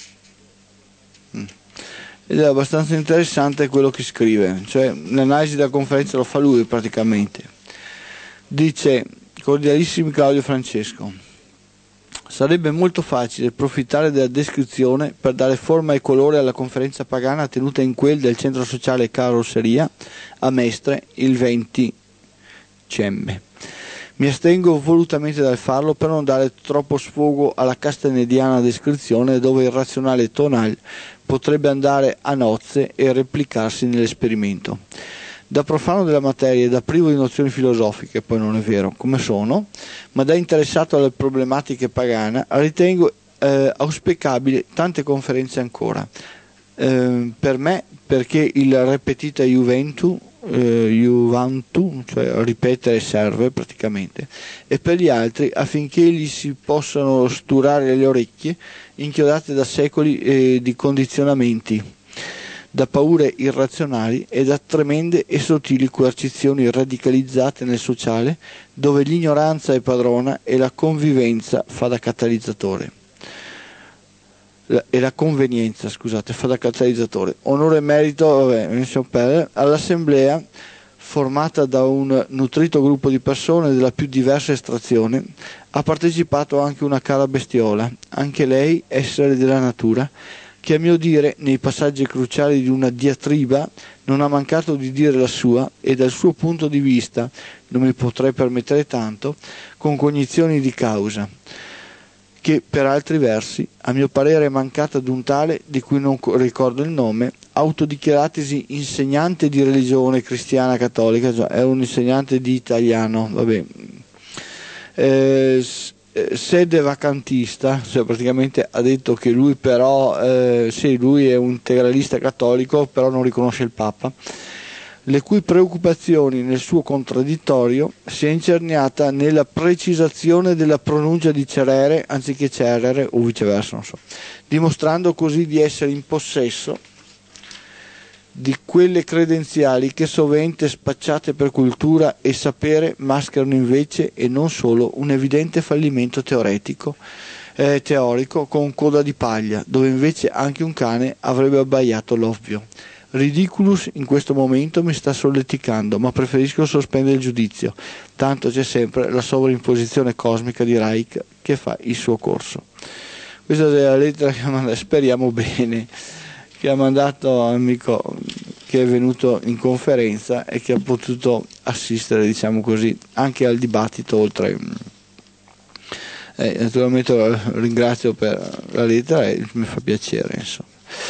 Ed è abbastanza interessante quello che scrive, cioè l'analisi della conferenza lo fa lui praticamente. Dice: cordialissimi Claudio Francesco, sarebbe molto facile approfittare della descrizione per dare forma e colore alla conferenza pagana tenuta in quel del centro sociale Carrozzeria a Mestre il venti dicembre. Mi astengo volutamente dal farlo per non dare troppo sfogo alla castanediana descrizione dove il razionale tonale potrebbe andare a nozze e replicarsi nell'esperimento. Da profano della materia e da privo di nozioni filosofiche, poi non è vero come sono, ma da interessato alle problematiche pagane, ritengo eh, auspicabile tante conferenze ancora. Eh, per me, perché il repetita Juventus, eh, Juventus, cioè ripetere serve praticamente, e per gli altri affinché gli si possano sturare le orecchie inchiodate da secoli eh, di condizionamenti, da paure irrazionali e da tremende e sottili coercizioni radicalizzate nel sociale, dove l'ignoranza è padrona e la convivenza fa da catalizzatore. La, e la convenienza, scusate, fa da catalizzatore. Onore e merito vabbè, all'assemblea formata da un nutrito gruppo di persone della più diversa estrazione, ha partecipato anche una cara bestiola, anche lei essere della natura, che a mio dire nei passaggi cruciali di una diatriba non ha mancato di dire la sua e dal suo punto di vista, non mi potrei permettere tanto, con cognizioni di causa, che per altri versi, a mio parere è mancata d'un tale, di cui non ricordo il nome, autodichiaratisi insegnante di religione cristiana cattolica, cioè è un insegnante di italiano, vabbè, eh, sede vacantista, cioè praticamente ha detto che lui però, eh, sì, lui è un integralista cattolico, però non riconosce il Papa, le cui preoccupazioni nel suo contraddittorio si è incerniata nella precisazione della pronuncia di Cerere anziché Cerere o viceversa, non so, dimostrando così di essere in possesso di quelle credenziali che sovente spacciate per cultura e sapere mascherano invece e non solo un evidente fallimento teoretico, eh, teorico con coda di paglia, dove invece anche un cane avrebbe abbaiato l'ovvio. Ridiculus in questo momento mi sta solleticando, ma preferisco sospendere il giudizio, tanto c'è sempre la sovraimposizione cosmica di Reich che fa il suo corso. Questa è la lettera che manda, speriamo bene, che ha mandato amico che è venuto in conferenza e che ha potuto assistere, diciamo così, anche al dibattito oltre. Eh, naturalmente lo ringrazio per la lettera e mi fa piacere, insomma.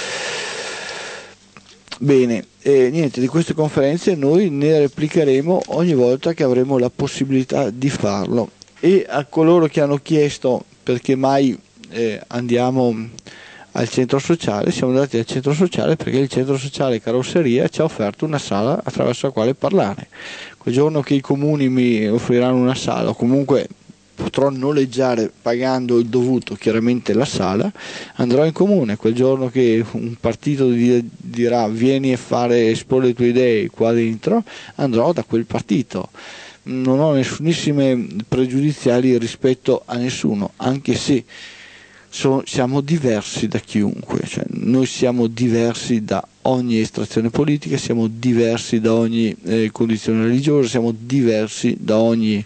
Bene, e niente, di queste conferenze noi ne replicheremo ogni volta che avremo la possibilità di farlo. E a coloro che hanno chiesto perché mai eh, andiamo al centro sociale, siamo andati al centro sociale perché il centro sociale Carrozzeria ci ha offerto una sala attraverso la quale parlare. Quel giorno che i comuni mi offriranno una sala, o comunque potrò noleggiare pagando il dovuto chiaramente la sala, andrò in comune. Quel giorno che un partito dirà vieni a fare esporre le tue idee qua dentro, andrò da quel partito. Non ho nessunissime pregiudiziali rispetto a nessuno, anche se so, siamo diversi da chiunque, cioè, noi siamo diversi da ogni estrazione politica, siamo diversi da ogni eh, condizione religiosa, siamo diversi da ogni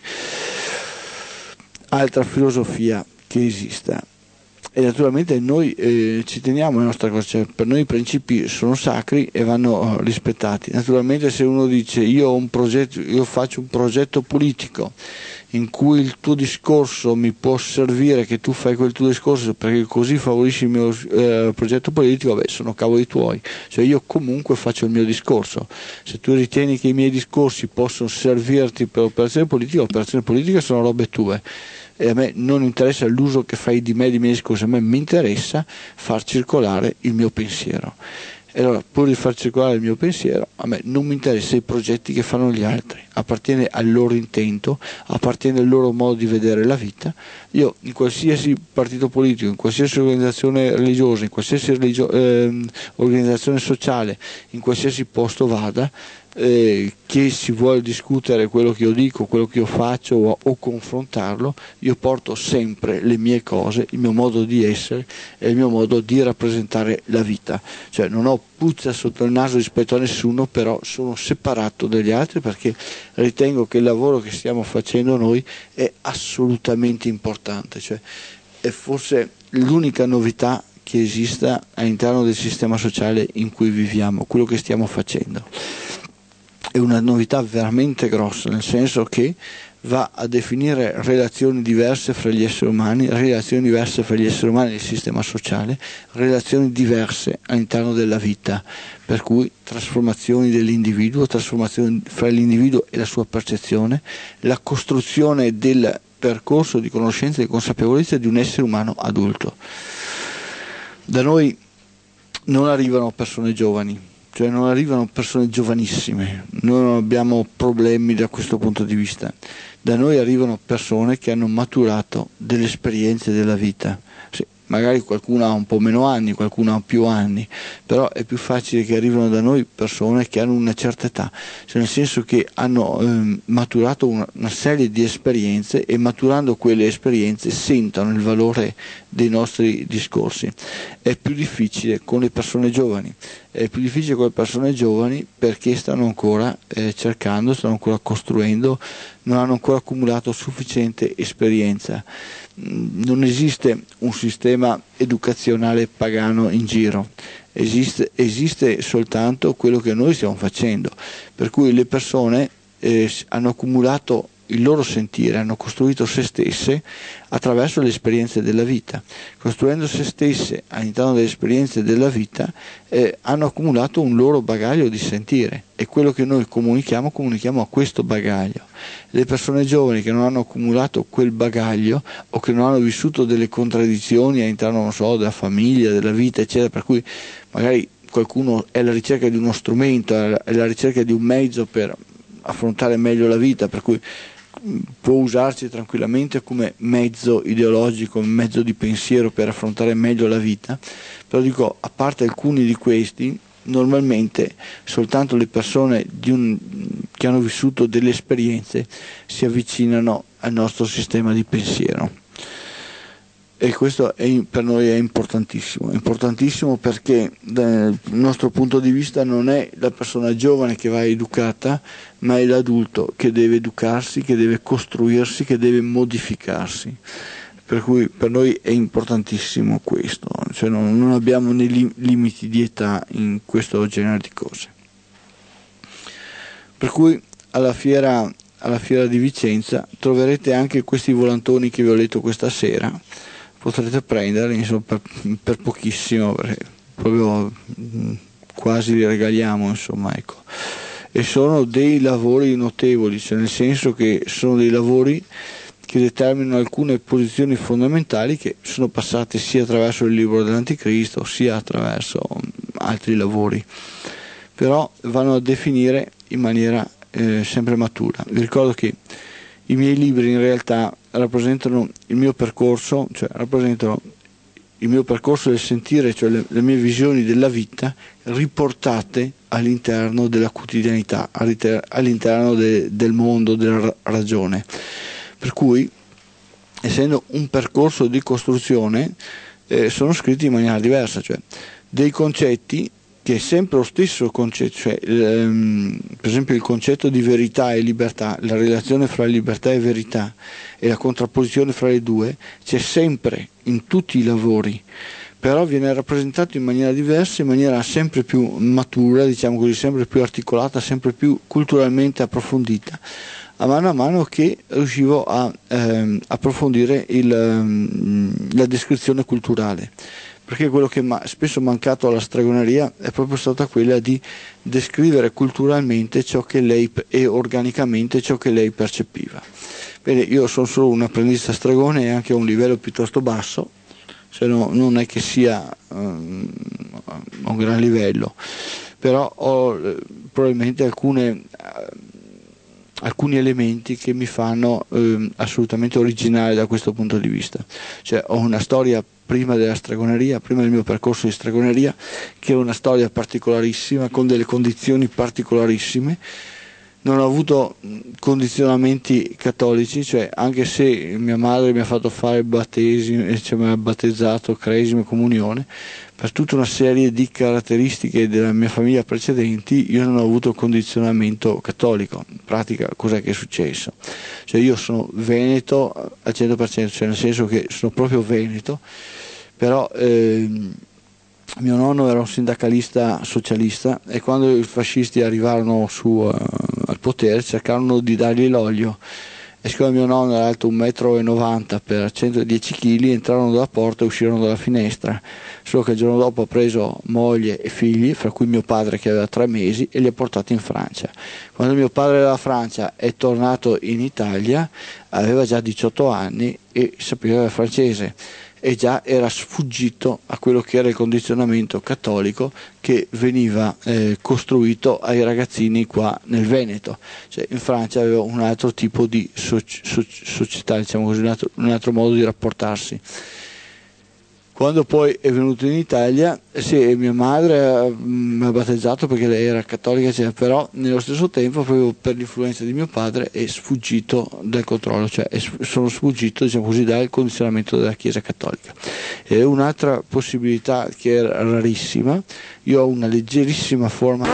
altra filosofia che esista. E naturalmente noi eh, ci teniamo alle nostre cose, cioè, per noi i principi sono sacri e vanno rispettati. Naturalmente se uno dice io ho un progetto, io faccio un progetto politico in cui il tuo discorso mi può servire, che tu fai quel tuo discorso perché così favorisci il mio eh, progetto politico, beh, sono cavoli tuoi, cioè io comunque faccio il mio discorso. Se tu ritieni che i miei discorsi possono servirti per operazioni politiche, operazioni politiche sono robe tue. E a me non interessa l'uso che fai di me, di miei discorsi, a me mi interessa far circolare il mio pensiero. E allora, pur di far circolare il mio pensiero, a me non mi interessa i progetti che fanno gli altri, appartiene al loro intento, appartiene al loro modo di vedere la vita. Io in qualsiasi partito politico, in qualsiasi organizzazione religiosa, in qualsiasi religio- eh, organizzazione sociale, in qualsiasi posto vada, Eh, che si vuole discutere quello che io dico, quello che io faccio o, o confrontarlo, io porto sempre le mie cose, il mio modo di essere e il mio modo di rappresentare la vita, cioè non ho puzza sotto il naso rispetto a nessuno, però sono separato dagli altri perché ritengo che il lavoro che stiamo facendo noi è assolutamente importante, cioè è forse l'unica novità che esista all'interno del sistema sociale in cui viviamo, quello che stiamo facendo. È una novità veramente grossa, nel senso che va a definire relazioni diverse fra gli esseri umani, relazioni diverse fra gli esseri umani e il sistema sociale, relazioni diverse all'interno della vita, per cui trasformazioni dell'individuo, trasformazioni fra l'individuo e la sua percezione, la costruzione del percorso di conoscenza e di consapevolezza di un essere umano adulto. Da noi non arrivano persone giovani, cioè non arrivano persone giovanissime, noi non abbiamo problemi da questo punto di vista. Da noi arrivano persone che hanno maturato delle esperienze della vita. Sì, magari qualcuno ha un po' meno anni, qualcuno ha più anni, però è più facile che arrivino da noi persone che hanno una certa età, cioè nel senso che hanno eh, maturato una, una serie di esperienze e maturando quelle esperienze sentono il valore dei nostri discorsi. È più difficile con le persone giovani è più difficile con le persone giovani perché stanno ancora eh, cercando, stanno ancora costruendo, non hanno ancora accumulato sufficiente esperienza. Non esiste un sistema educazionale pagano in giro, esiste, esiste soltanto quello che noi stiamo facendo, per cui le persone eh, hanno accumulato il loro sentire, hanno costruito se stesse attraverso le esperienze della vita. Costruendo se stesse all'interno delle esperienze della vita eh, hanno accumulato un loro bagaglio di sentire, e quello che noi comunichiamo, comunichiamo a questo bagaglio. Le persone giovani che non hanno accumulato quel bagaglio o che non hanno vissuto delle contraddizioni all'interno, non so, della famiglia, della vita, eccetera, per cui magari qualcuno è alla ricerca di uno strumento, è alla ricerca di un mezzo per affrontare meglio la vita, per cui può usarsi tranquillamente come mezzo ideologico, mezzo di pensiero per affrontare meglio la vita, però dico, a parte alcuni di questi, normalmente soltanto le persone di un, che hanno vissuto delle esperienze si avvicinano al nostro sistema di pensiero. E questo è, per noi è importantissimo, è importantissimo perché dal nostro punto di vista non è la persona giovane che va educata, ma è l'adulto che deve educarsi, che deve costruirsi, che deve modificarsi. Per cui per noi è importantissimo questo, cioè non, non abbiamo né limiti di età in questo genere di cose. Per cui alla fiera, alla fiera di Vicenza troverete anche questi volantoni che vi ho letto questa sera. Potrete prenderli, insomma, per, per pochissimo, perché proprio mh, quasi li regaliamo, insomma, ecco. E sono dei lavori notevoli, cioè nel senso che sono dei lavori che determinano alcune posizioni fondamentali che sono passate sia attraverso il libro dell'Anticristo sia attraverso altri lavori, però vanno a definire in maniera eh, sempre matura. Vi ricordo che i miei libri in realtà rappresentano il mio percorso, cioè rappresentano il mio percorso del sentire, cioè le, le mie visioni della vita riportate all'interno della quotidianità, all'interno de, del mondo, della ragione. Per cui, essendo un percorso di costruzione, eh, sono scritti in maniera diversa, cioè dei concetti che è sempre lo stesso concetto, cioè ehm, per esempio il concetto di verità e libertà, la relazione fra libertà e verità e la contrapposizione fra le due c'è sempre in tutti i lavori, però viene rappresentato in maniera diversa, in maniera sempre più matura, diciamo così, sempre più articolata, sempre più culturalmente approfondita, a mano a mano che riuscivo a ehm, approfondire il, ehm, la descrizione culturale. Perché quello che ma- spesso è mancato alla stregoneria è proprio stata quella di descrivere culturalmente ciò che lei e organicamente ciò che lei percepiva. Bene, io sono solo un apprendista stregone e anche a un livello piuttosto basso, se no non è che sia um, a un gran livello, però ho eh, probabilmente alcune, eh, alcuni elementi che mi fanno eh, assolutamente originale da questo punto di vista. Cioè ho una storia prima della stregoneria, prima del mio percorso di stregoneria, che è una storia particolarissima, con delle condizioni particolarissime. Non ho avuto condizionamenti cattolici, cioè anche se mia madre mi ha fatto fare battesimo, cioè mi ha battezzato, cresima e comunione, per tutta una serie di caratteristiche della mia famiglia precedenti io non ho avuto condizionamento cattolico. In pratica cos'è che è successo? Cioè io sono veneto al cento per cento, cioè nel senso che sono proprio veneto, però ehm, mio nonno era un sindacalista socialista e quando i fascisti arrivarono su uh, al potere cercarono di dargli l'olio, e siccome mio nonno era alto un metro e novanta per centodieci chili, entrarono dalla porta e uscirono dalla finestra, solo che il giorno dopo ha preso moglie e figli, fra cui mio padre che aveva tre mesi, e li ha portati in Francia. Quando mio padre dalla Francia è tornato in Italia aveva già diciotto anni e sapeva il francese, e già era sfuggito a quello che era il condizionamento cattolico che veniva eh, costruito ai ragazzini qua nel Veneto. Cioè in Francia aveva un altro tipo di soci- soci- società, diciamo così, un altro, un altro modo di rapportarsi. Quando poi è venuto in Italia, sì, mia madre mi ha battezzato perché lei era cattolica, cioè, però nello stesso tempo, proprio per l'influenza di mio padre, è sfuggito dal controllo, cioè è, sono sfuggito, diciamo così, dal condizionamento della Chiesa cattolica. E un'altra possibilità che è rarissima, io ho una leggerissima forma,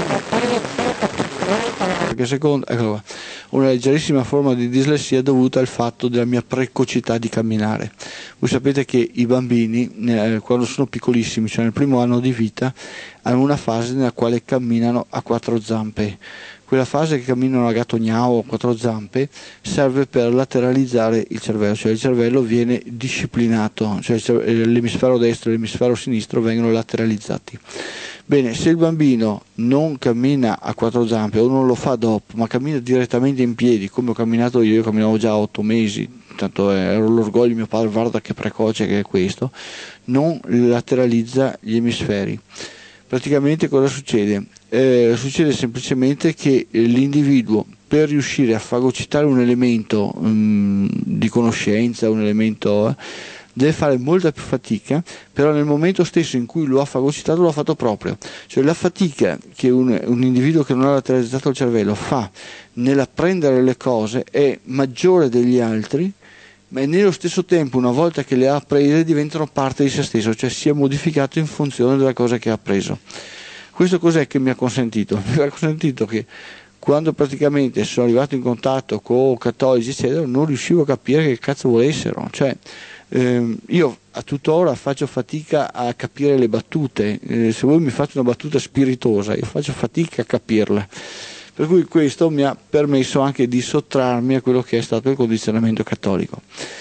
perché secondo, ecco qua, una leggerissima forma di dislessia dovuta al fatto della mia precocità di camminare. Voi sapete che i bambini, eh, quando sono piccolissimi, cioè nel primo anno di vita, hanno una fase nella quale camminano a quattro zampe. Quella fase che camminano a gatto gnao a quattro zampe serve per lateralizzare il cervello, cioè il cervello viene disciplinato, cioè l'emisfero destro e l'emisfero sinistro vengono lateralizzati. Bene, se il bambino non cammina a quattro zampe o non lo fa dopo, ma cammina direttamente in piedi, come ho camminato io, io camminavo già a otto mesi, tanto ero l'orgoglio di mio padre, guarda che precoce che è questo, non lateralizza gli emisferi. Praticamente cosa succede? Eh, succede semplicemente che l'individuo, per riuscire a fagocitare un elemento mh, di conoscenza, un elemento... Eh, deve fare molta più fatica, però nel momento stesso in cui lo ha fagocitato lo ha fatto proprio, cioè la fatica che un, un individuo che non ha lateralizzato il cervello fa nell'apprendere le cose è maggiore degli altri, ma nello stesso tempo una volta che le ha apprese diventano parte di se stesso, cioè si è modificato in funzione della cosa che ha appreso. Questo cos'è che mi ha consentito? Mi ha consentito che quando praticamente sono arrivato in contatto con cattolici eccetera non riuscivo a capire che cazzo volessero, cioè Eh, io a tuttora faccio fatica a capire le battute, eh, se voi mi fate una battuta spiritosa io faccio fatica a capirla, per cui questo mi ha permesso anche di sottrarmi a quello che è stato il condizionamento cattolico.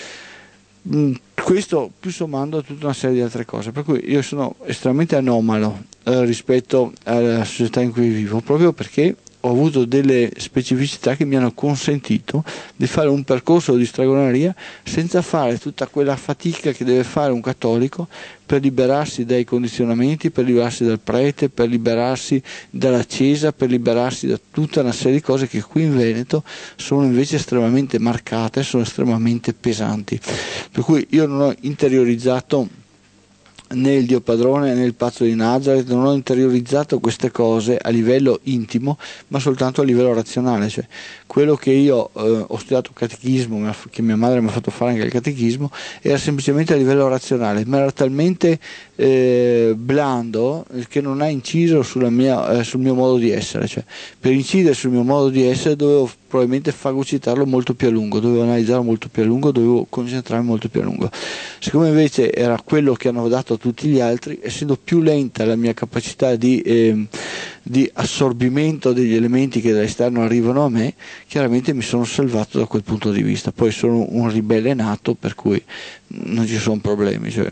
Mm, questo più sommando a tutta una serie di altre cose, per cui io sono estremamente anomalo eh, rispetto alla società in cui vivo, proprio perché ho avuto delle specificità che mi hanno consentito di fare un percorso di stregoneria senza fare tutta quella fatica che deve fare un cattolico per liberarsi dai condizionamenti, per liberarsi dal prete, per liberarsi dalla chiesa, per liberarsi da tutta una serie di cose che qui in Veneto sono invece estremamente marcate, sono estremamente pesanti. Per cui io non ho interiorizzato né il Dio padrone né il pazzo di Nazareth, non ho interiorizzato queste cose a livello intimo ma soltanto a livello razionale, cioè quello che io eh, ho studiato catechismo, che mia madre mi ha fatto fare anche il catechismo, era semplicemente a livello razionale, ma era talmente eh, blando che non ha inciso sulla mia, eh, sul mio modo di essere, cioè per incidere sul mio modo di essere dovevo probabilmente fagocitarlo molto più a lungo, dovevo analizzarlo molto più a lungo, dovevo concentrarmi molto più a lungo. Siccome invece era quello che hanno dato a tutti gli altri, essendo più lenta la mia capacità di, eh, di assorbimento degli elementi che dall'esterno arrivano a me, chiaramente mi sono salvato da quel punto di vista. Poi sono un ribelle nato, per cui non ci sono problemi, cioè,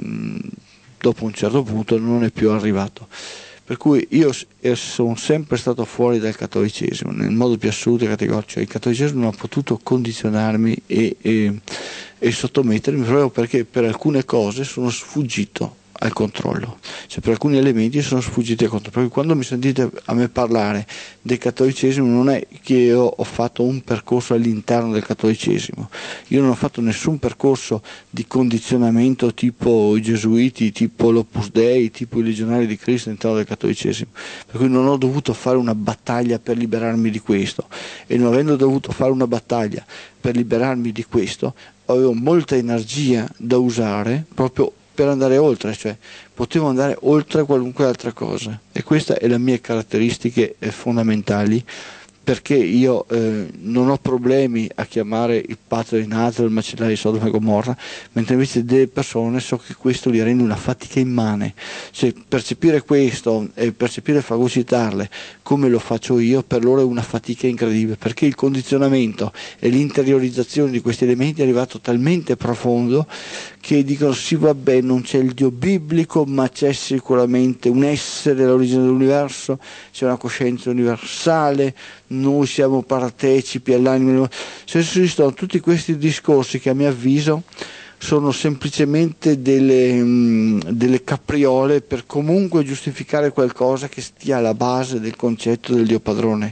dopo un certo punto non è più arrivato. Per cui io sono sempre stato fuori dal cattolicesimo, nel modo più assoluto e categorico, cioè il cattolicesimo non ha potuto condizionarmi e, e, e sottomettermi proprio perché per alcune cose sono sfuggito al controllo, cioè per alcuni elementi sono sfuggiti al controllo, perché quando mi sentite a me parlare del cattolicesimo non è che io ho fatto un percorso all'interno del cattolicesimo, io non ho fatto nessun percorso di condizionamento tipo i gesuiti, tipo l'Opus Dei, tipo i legionari di Cristo all'interno del cattolicesimo, per cui non ho dovuto fare una battaglia per liberarmi di questo, e non avendo dovuto fare una battaglia per liberarmi di questo avevo molta energia da usare proprio per andare oltre, cioè potevo andare oltre qualunque altra cosa, e questa è la mie caratteristiche eh, fondamentali, perché io eh, non ho problemi a chiamare il pazzo di Nazareth, il macellaio di Sodoma e Gomorra, mentre invece delle persone so che questo li rende una fatica immane, cioè percepire questo e percepire e fagocitarle come lo faccio io, per loro è una fatica incredibile, perché il condizionamento e l'interiorizzazione di questi elementi è arrivato talmente profondo che dicono sì vabbè non c'è il Dio biblico ma c'è sicuramente un essere all'origine dell'universo, c'è una coscienza universale, noi siamo partecipi all'anima, cioè esistono tutti questi discorsi che a mio avviso sono semplicemente delle, mh, delle capriole per comunque giustificare qualcosa che stia alla base del concetto del Dio padrone,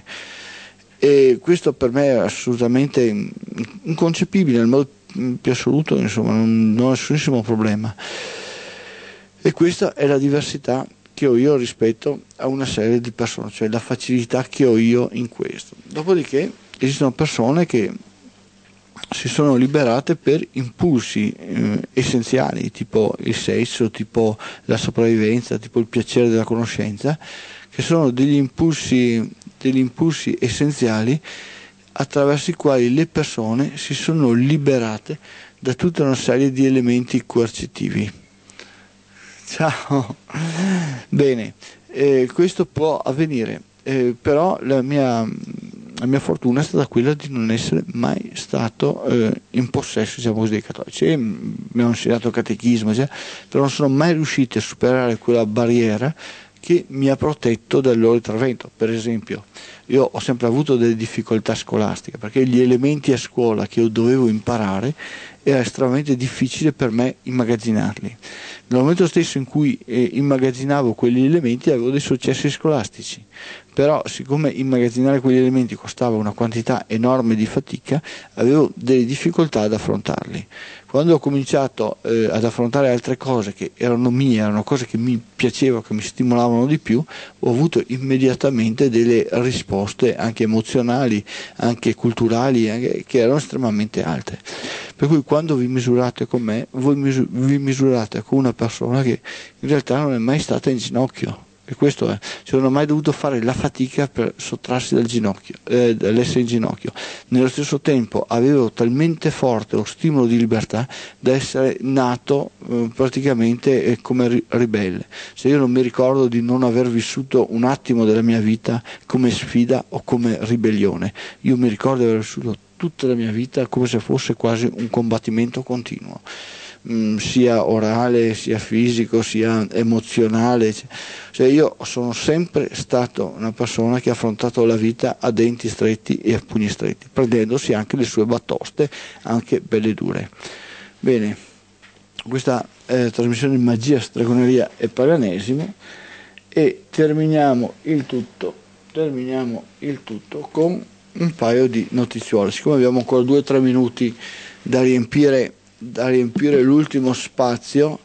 e questo per me è assolutamente inconcepibile nel modo più assoluto, insomma non, non ho nessunissimo problema. E questa è la diversità che ho io rispetto a una serie di persone, cioè la facilità che ho io in questo. Dopodiché esistono persone che si sono liberate per impulsi eh, essenziali, tipo il sesso, tipo la sopravvivenza, tipo il piacere della conoscenza, che sono degli impulsi, degli impulsi essenziali attraverso i quali le persone si sono liberate da tutta una serie di elementi coercitivi. Ciao. Bene, eh, questo può avvenire, eh, però la mia, la mia fortuna è stata quella di non essere mai stato eh, in possesso, diciamo così, dei cattolici. E mi hanno insegnato il catechismo, cioè, però non sono mai riusciti a superare quella barriera che mi ha protetto dal loro intervento. Per esempio, io ho sempre avuto delle difficoltà scolastiche perché gli elementi a scuola che io dovevo imparare era estremamente difficile per me immagazzinarli. Nel momento stesso in cui eh, immagazzinavo quegli elementi avevo dei successi scolastici, però siccome immagazzinare quegli elementi costava una quantità enorme di fatica, avevo delle difficoltà ad affrontarli. Quando ho cominciato eh, ad affrontare altre cose che erano mie, erano cose che mi piacevano, che mi stimolavano di più, ho avuto immediatamente delle risposte anche emozionali, anche culturali, anche, che erano estremamente alte. Per cui quando vi misurate con me, voi vi misurate con una persona che in realtà non è mai stata in ginocchio. E questo è, cioè non ho mai dovuto fare la fatica per sottrarsi dal ginocchio, eh, dall'essere in ginocchio. Nello stesso tempo avevo talmente forte lo stimolo di libertà da essere nato eh, praticamente eh, come ri- ribelle. Se io non mi ricordo di non aver vissuto un attimo della mia vita come sfida o come ribellione, io mi ricordo di aver vissuto tutta la mia vita come se fosse quasi un combattimento continuo. Sia orale, sia fisico, sia emozionale. Cioè io sono sempre stato una persona che ha affrontato la vita a denti stretti e a pugni stretti, prendendosi anche le sue batoste, anche belle dure. Bene, questa eh, trasmissione di magia, stregoneria e paganesimo, e terminiamo il tutto, terminiamo il tutto con un paio di notiziole. Siccome abbiamo ancora due o tre minuti da riempire da riempire l'ultimo spazio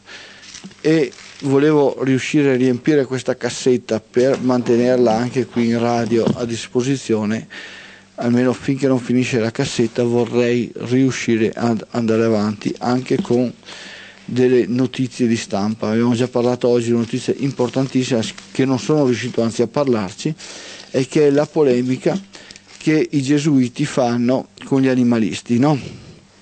e volevo riuscire a riempire questa cassetta per mantenerla anche qui in radio a disposizione, almeno finché non finisce la cassetta vorrei riuscire ad andare avanti anche con delle notizie di stampa. Abbiamo già parlato oggi di una notizia importantissima che non sono riuscito anzi a parlarci, e che è la polemica che i gesuiti fanno con gli animalisti, no?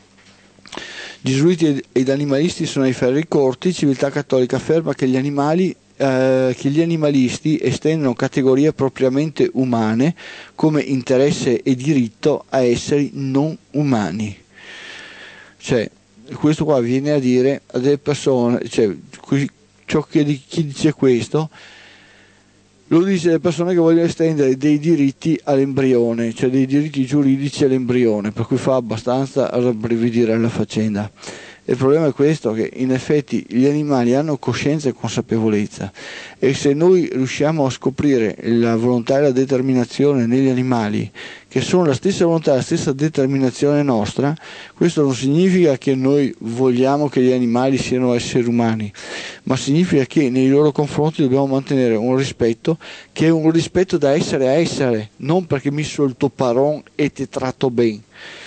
Gesuiti ed animalisti sono ai ferri corti. Civiltà Cattolica afferma che gli animali eh, che gli animalisti estendono categorie propriamente umane come interesse e diritto a esseri non umani. Cioè, questo qua viene a dire a delle persone, cioè, ciò che chi dice questo lo dice alle persone che vogliono estendere dei diritti all'embrione, cioè dei diritti giuridici all'embrione, per cui fa abbastanza rabbrividire la faccenda. Il problema è questo, che in effetti gli animali hanno coscienza e consapevolezza, e se noi riusciamo a scoprire la volontà e la determinazione negli animali, che sono la stessa volontà e la stessa determinazione nostra, questo non significa che noi vogliamo che gli animali siano esseri umani, ma significa che nei loro confronti dobbiamo mantenere un rispetto, che è un rispetto da essere a essere, non perché mi solto paron e ti tratto bene,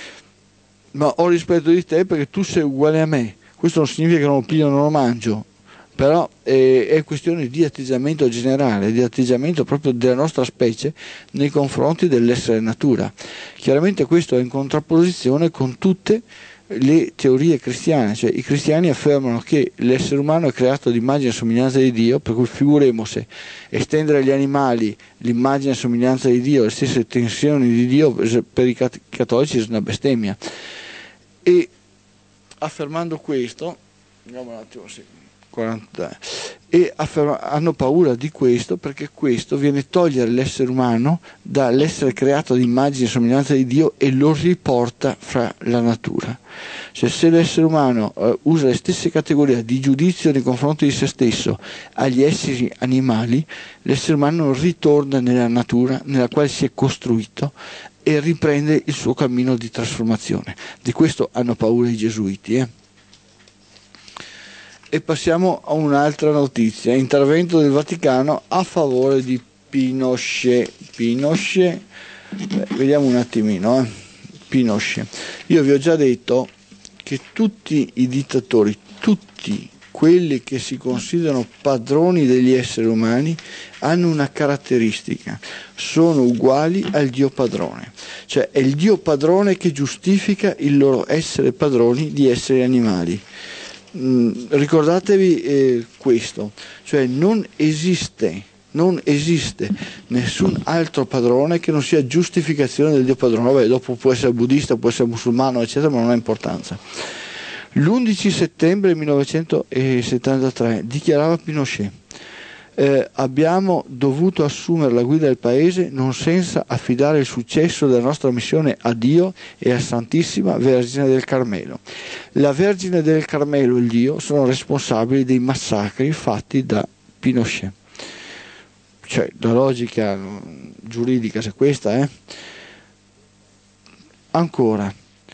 ma ho rispetto di te perché tu sei uguale a me. Questo non significa che non lo piglio, non lo mangio, però è, è questione di atteggiamento generale, di atteggiamento proprio della nostra specie nei confronti dell'essere natura. Chiaramente questo è in contrapposizione con tutte le teorie cristiane, cioè i cristiani affermano che l'essere umano è creato di immagine e somiglianza di Dio, per cui figuremo se estendere agli animali l'immagine e somiglianza di Dio, le stesse tensioni di Dio, per i cattolici è una bestemmia. E affermando questo, vediamo un attimo, sì, quaranta, e afferma, hanno paura di questo perché questo viene a togliere l'essere umano dall'essere creato di immagine e somiglianza di Dio e lo riporta fra la natura. Cioè, se l'essere umano eh, usa le stesse categorie di giudizio nei confronti di se stesso agli esseri animali, l'essere umano ritorna nella natura nella quale si è costruito e riprende il suo cammino di trasformazione. Di questo hanno paura i gesuiti. Eh? E passiamo a un'altra notizia, intervento del Vaticano a favore di Pinochet. Pinochet, beh, vediamo un attimino, eh. Pinochet. Io vi ho già detto che tutti i dittatori, tutti quelli che si considerano padroni degli esseri umani, hanno una caratteristica: sono uguali al Dio padrone. Cioè è il Dio padrone che giustifica il loro essere padroni di esseri animali. Mm, ricordatevi eh, questo, cioè non esiste, non esiste nessun altro padrone che non sia giustificazione del Dio padrone. Vabbè, dopo può essere buddista, può essere musulmano, eccetera, ma non ha importanza. L'undici settembre millenovecentosettantatré dichiarava Pinochet: Eh, abbiamo dovuto assumere la guida del paese non senza affidare il successo della nostra missione a Dio e a Santissima Vergine del Carmelo. La Vergine del Carmelo e il Dio sono responsabili dei massacri fatti da Pinochet. Cioè, la logica giuridica, se questa è. Ancora.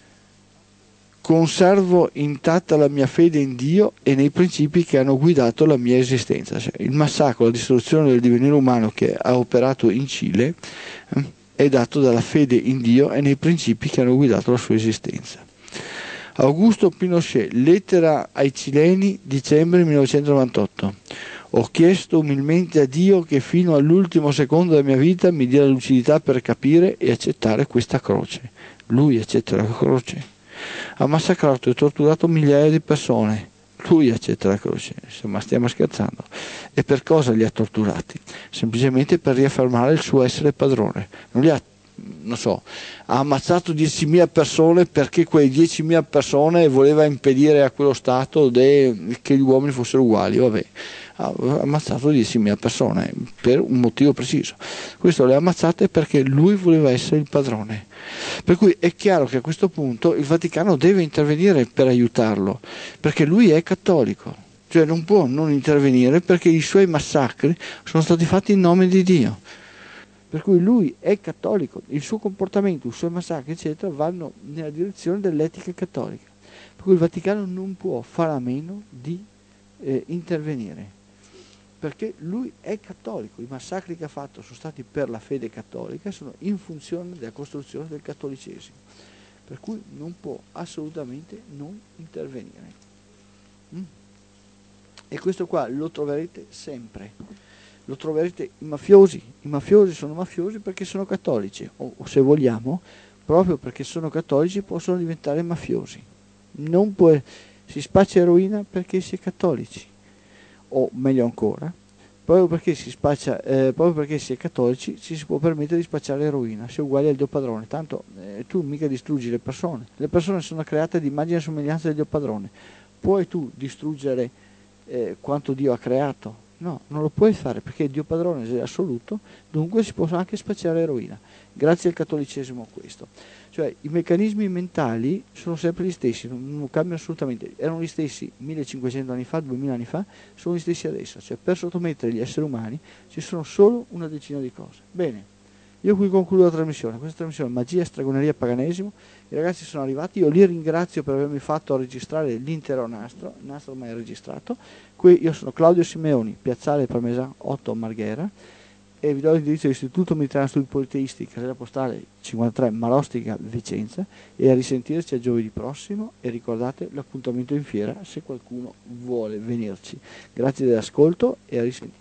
Conservo intatta la mia fede in Dio e nei principi che hanno guidato la mia esistenza. Cioè, il massacro, la distruzione del divenire umano che ha operato in Cile eh, è dato dalla fede in Dio e nei principi che hanno guidato la sua esistenza. Augusto Pinochet, lettera ai cileni, dicembre millenovecentonovantotto. Ho chiesto umilmente a Dio che fino all'ultimo secondo della mia vita mi dia la lucidità per capire e accettare questa croce. Lui accetta la croce. Ha massacrato e torturato migliaia di persone. Lui accetta la croce. Ma stiamo scherzando. E per cosa li ha torturati? Semplicemente per riaffermare il suo essere padrone. Non li ha, non so, ha ammazzato diecimila persone perché quelle diecimila persone voleva impedire a quello Stato de, che gli uomini fossero uguali. Vabbè, ha ammazzato diecimila persone per un motivo preciso. Questo le ha ammazzate perché lui voleva essere il padrone. Per cui è chiaro che a questo punto il Vaticano deve intervenire per aiutarlo, perché lui è cattolico, cioè non può non intervenire perché i suoi massacri sono stati fatti in nome di Dio. Per cui lui è cattolico, il suo comportamento, i suoi massacri, eccetera, vanno nella direzione dell'etica cattolica. Per cui il Vaticano non può fare a meno di eh, intervenire. Perché lui è cattolico, i massacri che ha fatto sono stati per la fede cattolica, sono in funzione della costruzione del cattolicesimo, per cui non può assolutamente non intervenire. Mm. E questo qua lo troverete sempre, lo troverete i mafiosi, i mafiosi sono mafiosi perché sono cattolici, o, o se vogliamo, proprio perché sono cattolici possono diventare mafiosi. Non può, si spaccia eroina perché si è cattolici. O meglio ancora, proprio perché si spaccia, eh, proprio perché si è cattolici, ci si può permettere di spacciare eroina, si è uguali al Dio padrone. Tanto eh, tu mica distruggi le persone, le persone sono create di immagine e somiglianza del Dio padrone. Puoi tu distruggere eh, quanto Dio ha creato? No, non lo puoi fare perché Dio padrone è assoluto, dunque si può anche spacciare eroina. Grazie al cattolicesimo questo. Cioè i meccanismi mentali sono sempre gli stessi, non cambiano assolutamente, erano gli stessi millecinquecento anni fa, duemila anni fa, sono gli stessi adesso, cioè per sottomettere gli esseri umani ci sono solo una decina di cose. Bene, io qui concludo la trasmissione, questa trasmissione magia, stregoneria, paganesimo, i ragazzi sono arrivati, io li ringrazio per avermi fatto registrare l'intero nastro, il nastro ormai è registrato, qui io sono Claudio Simeoni, Piazzale Parmesan otto Marghera, e vi do l'indirizzo dell'Istituto Militare Studi Politeisti, casella postale cinquantatré Marostica, Vicenza, e a risentirci a giovedì prossimo e ricordate l'appuntamento in fiera se qualcuno vuole venirci. Grazie dell'ascolto e a risentirci.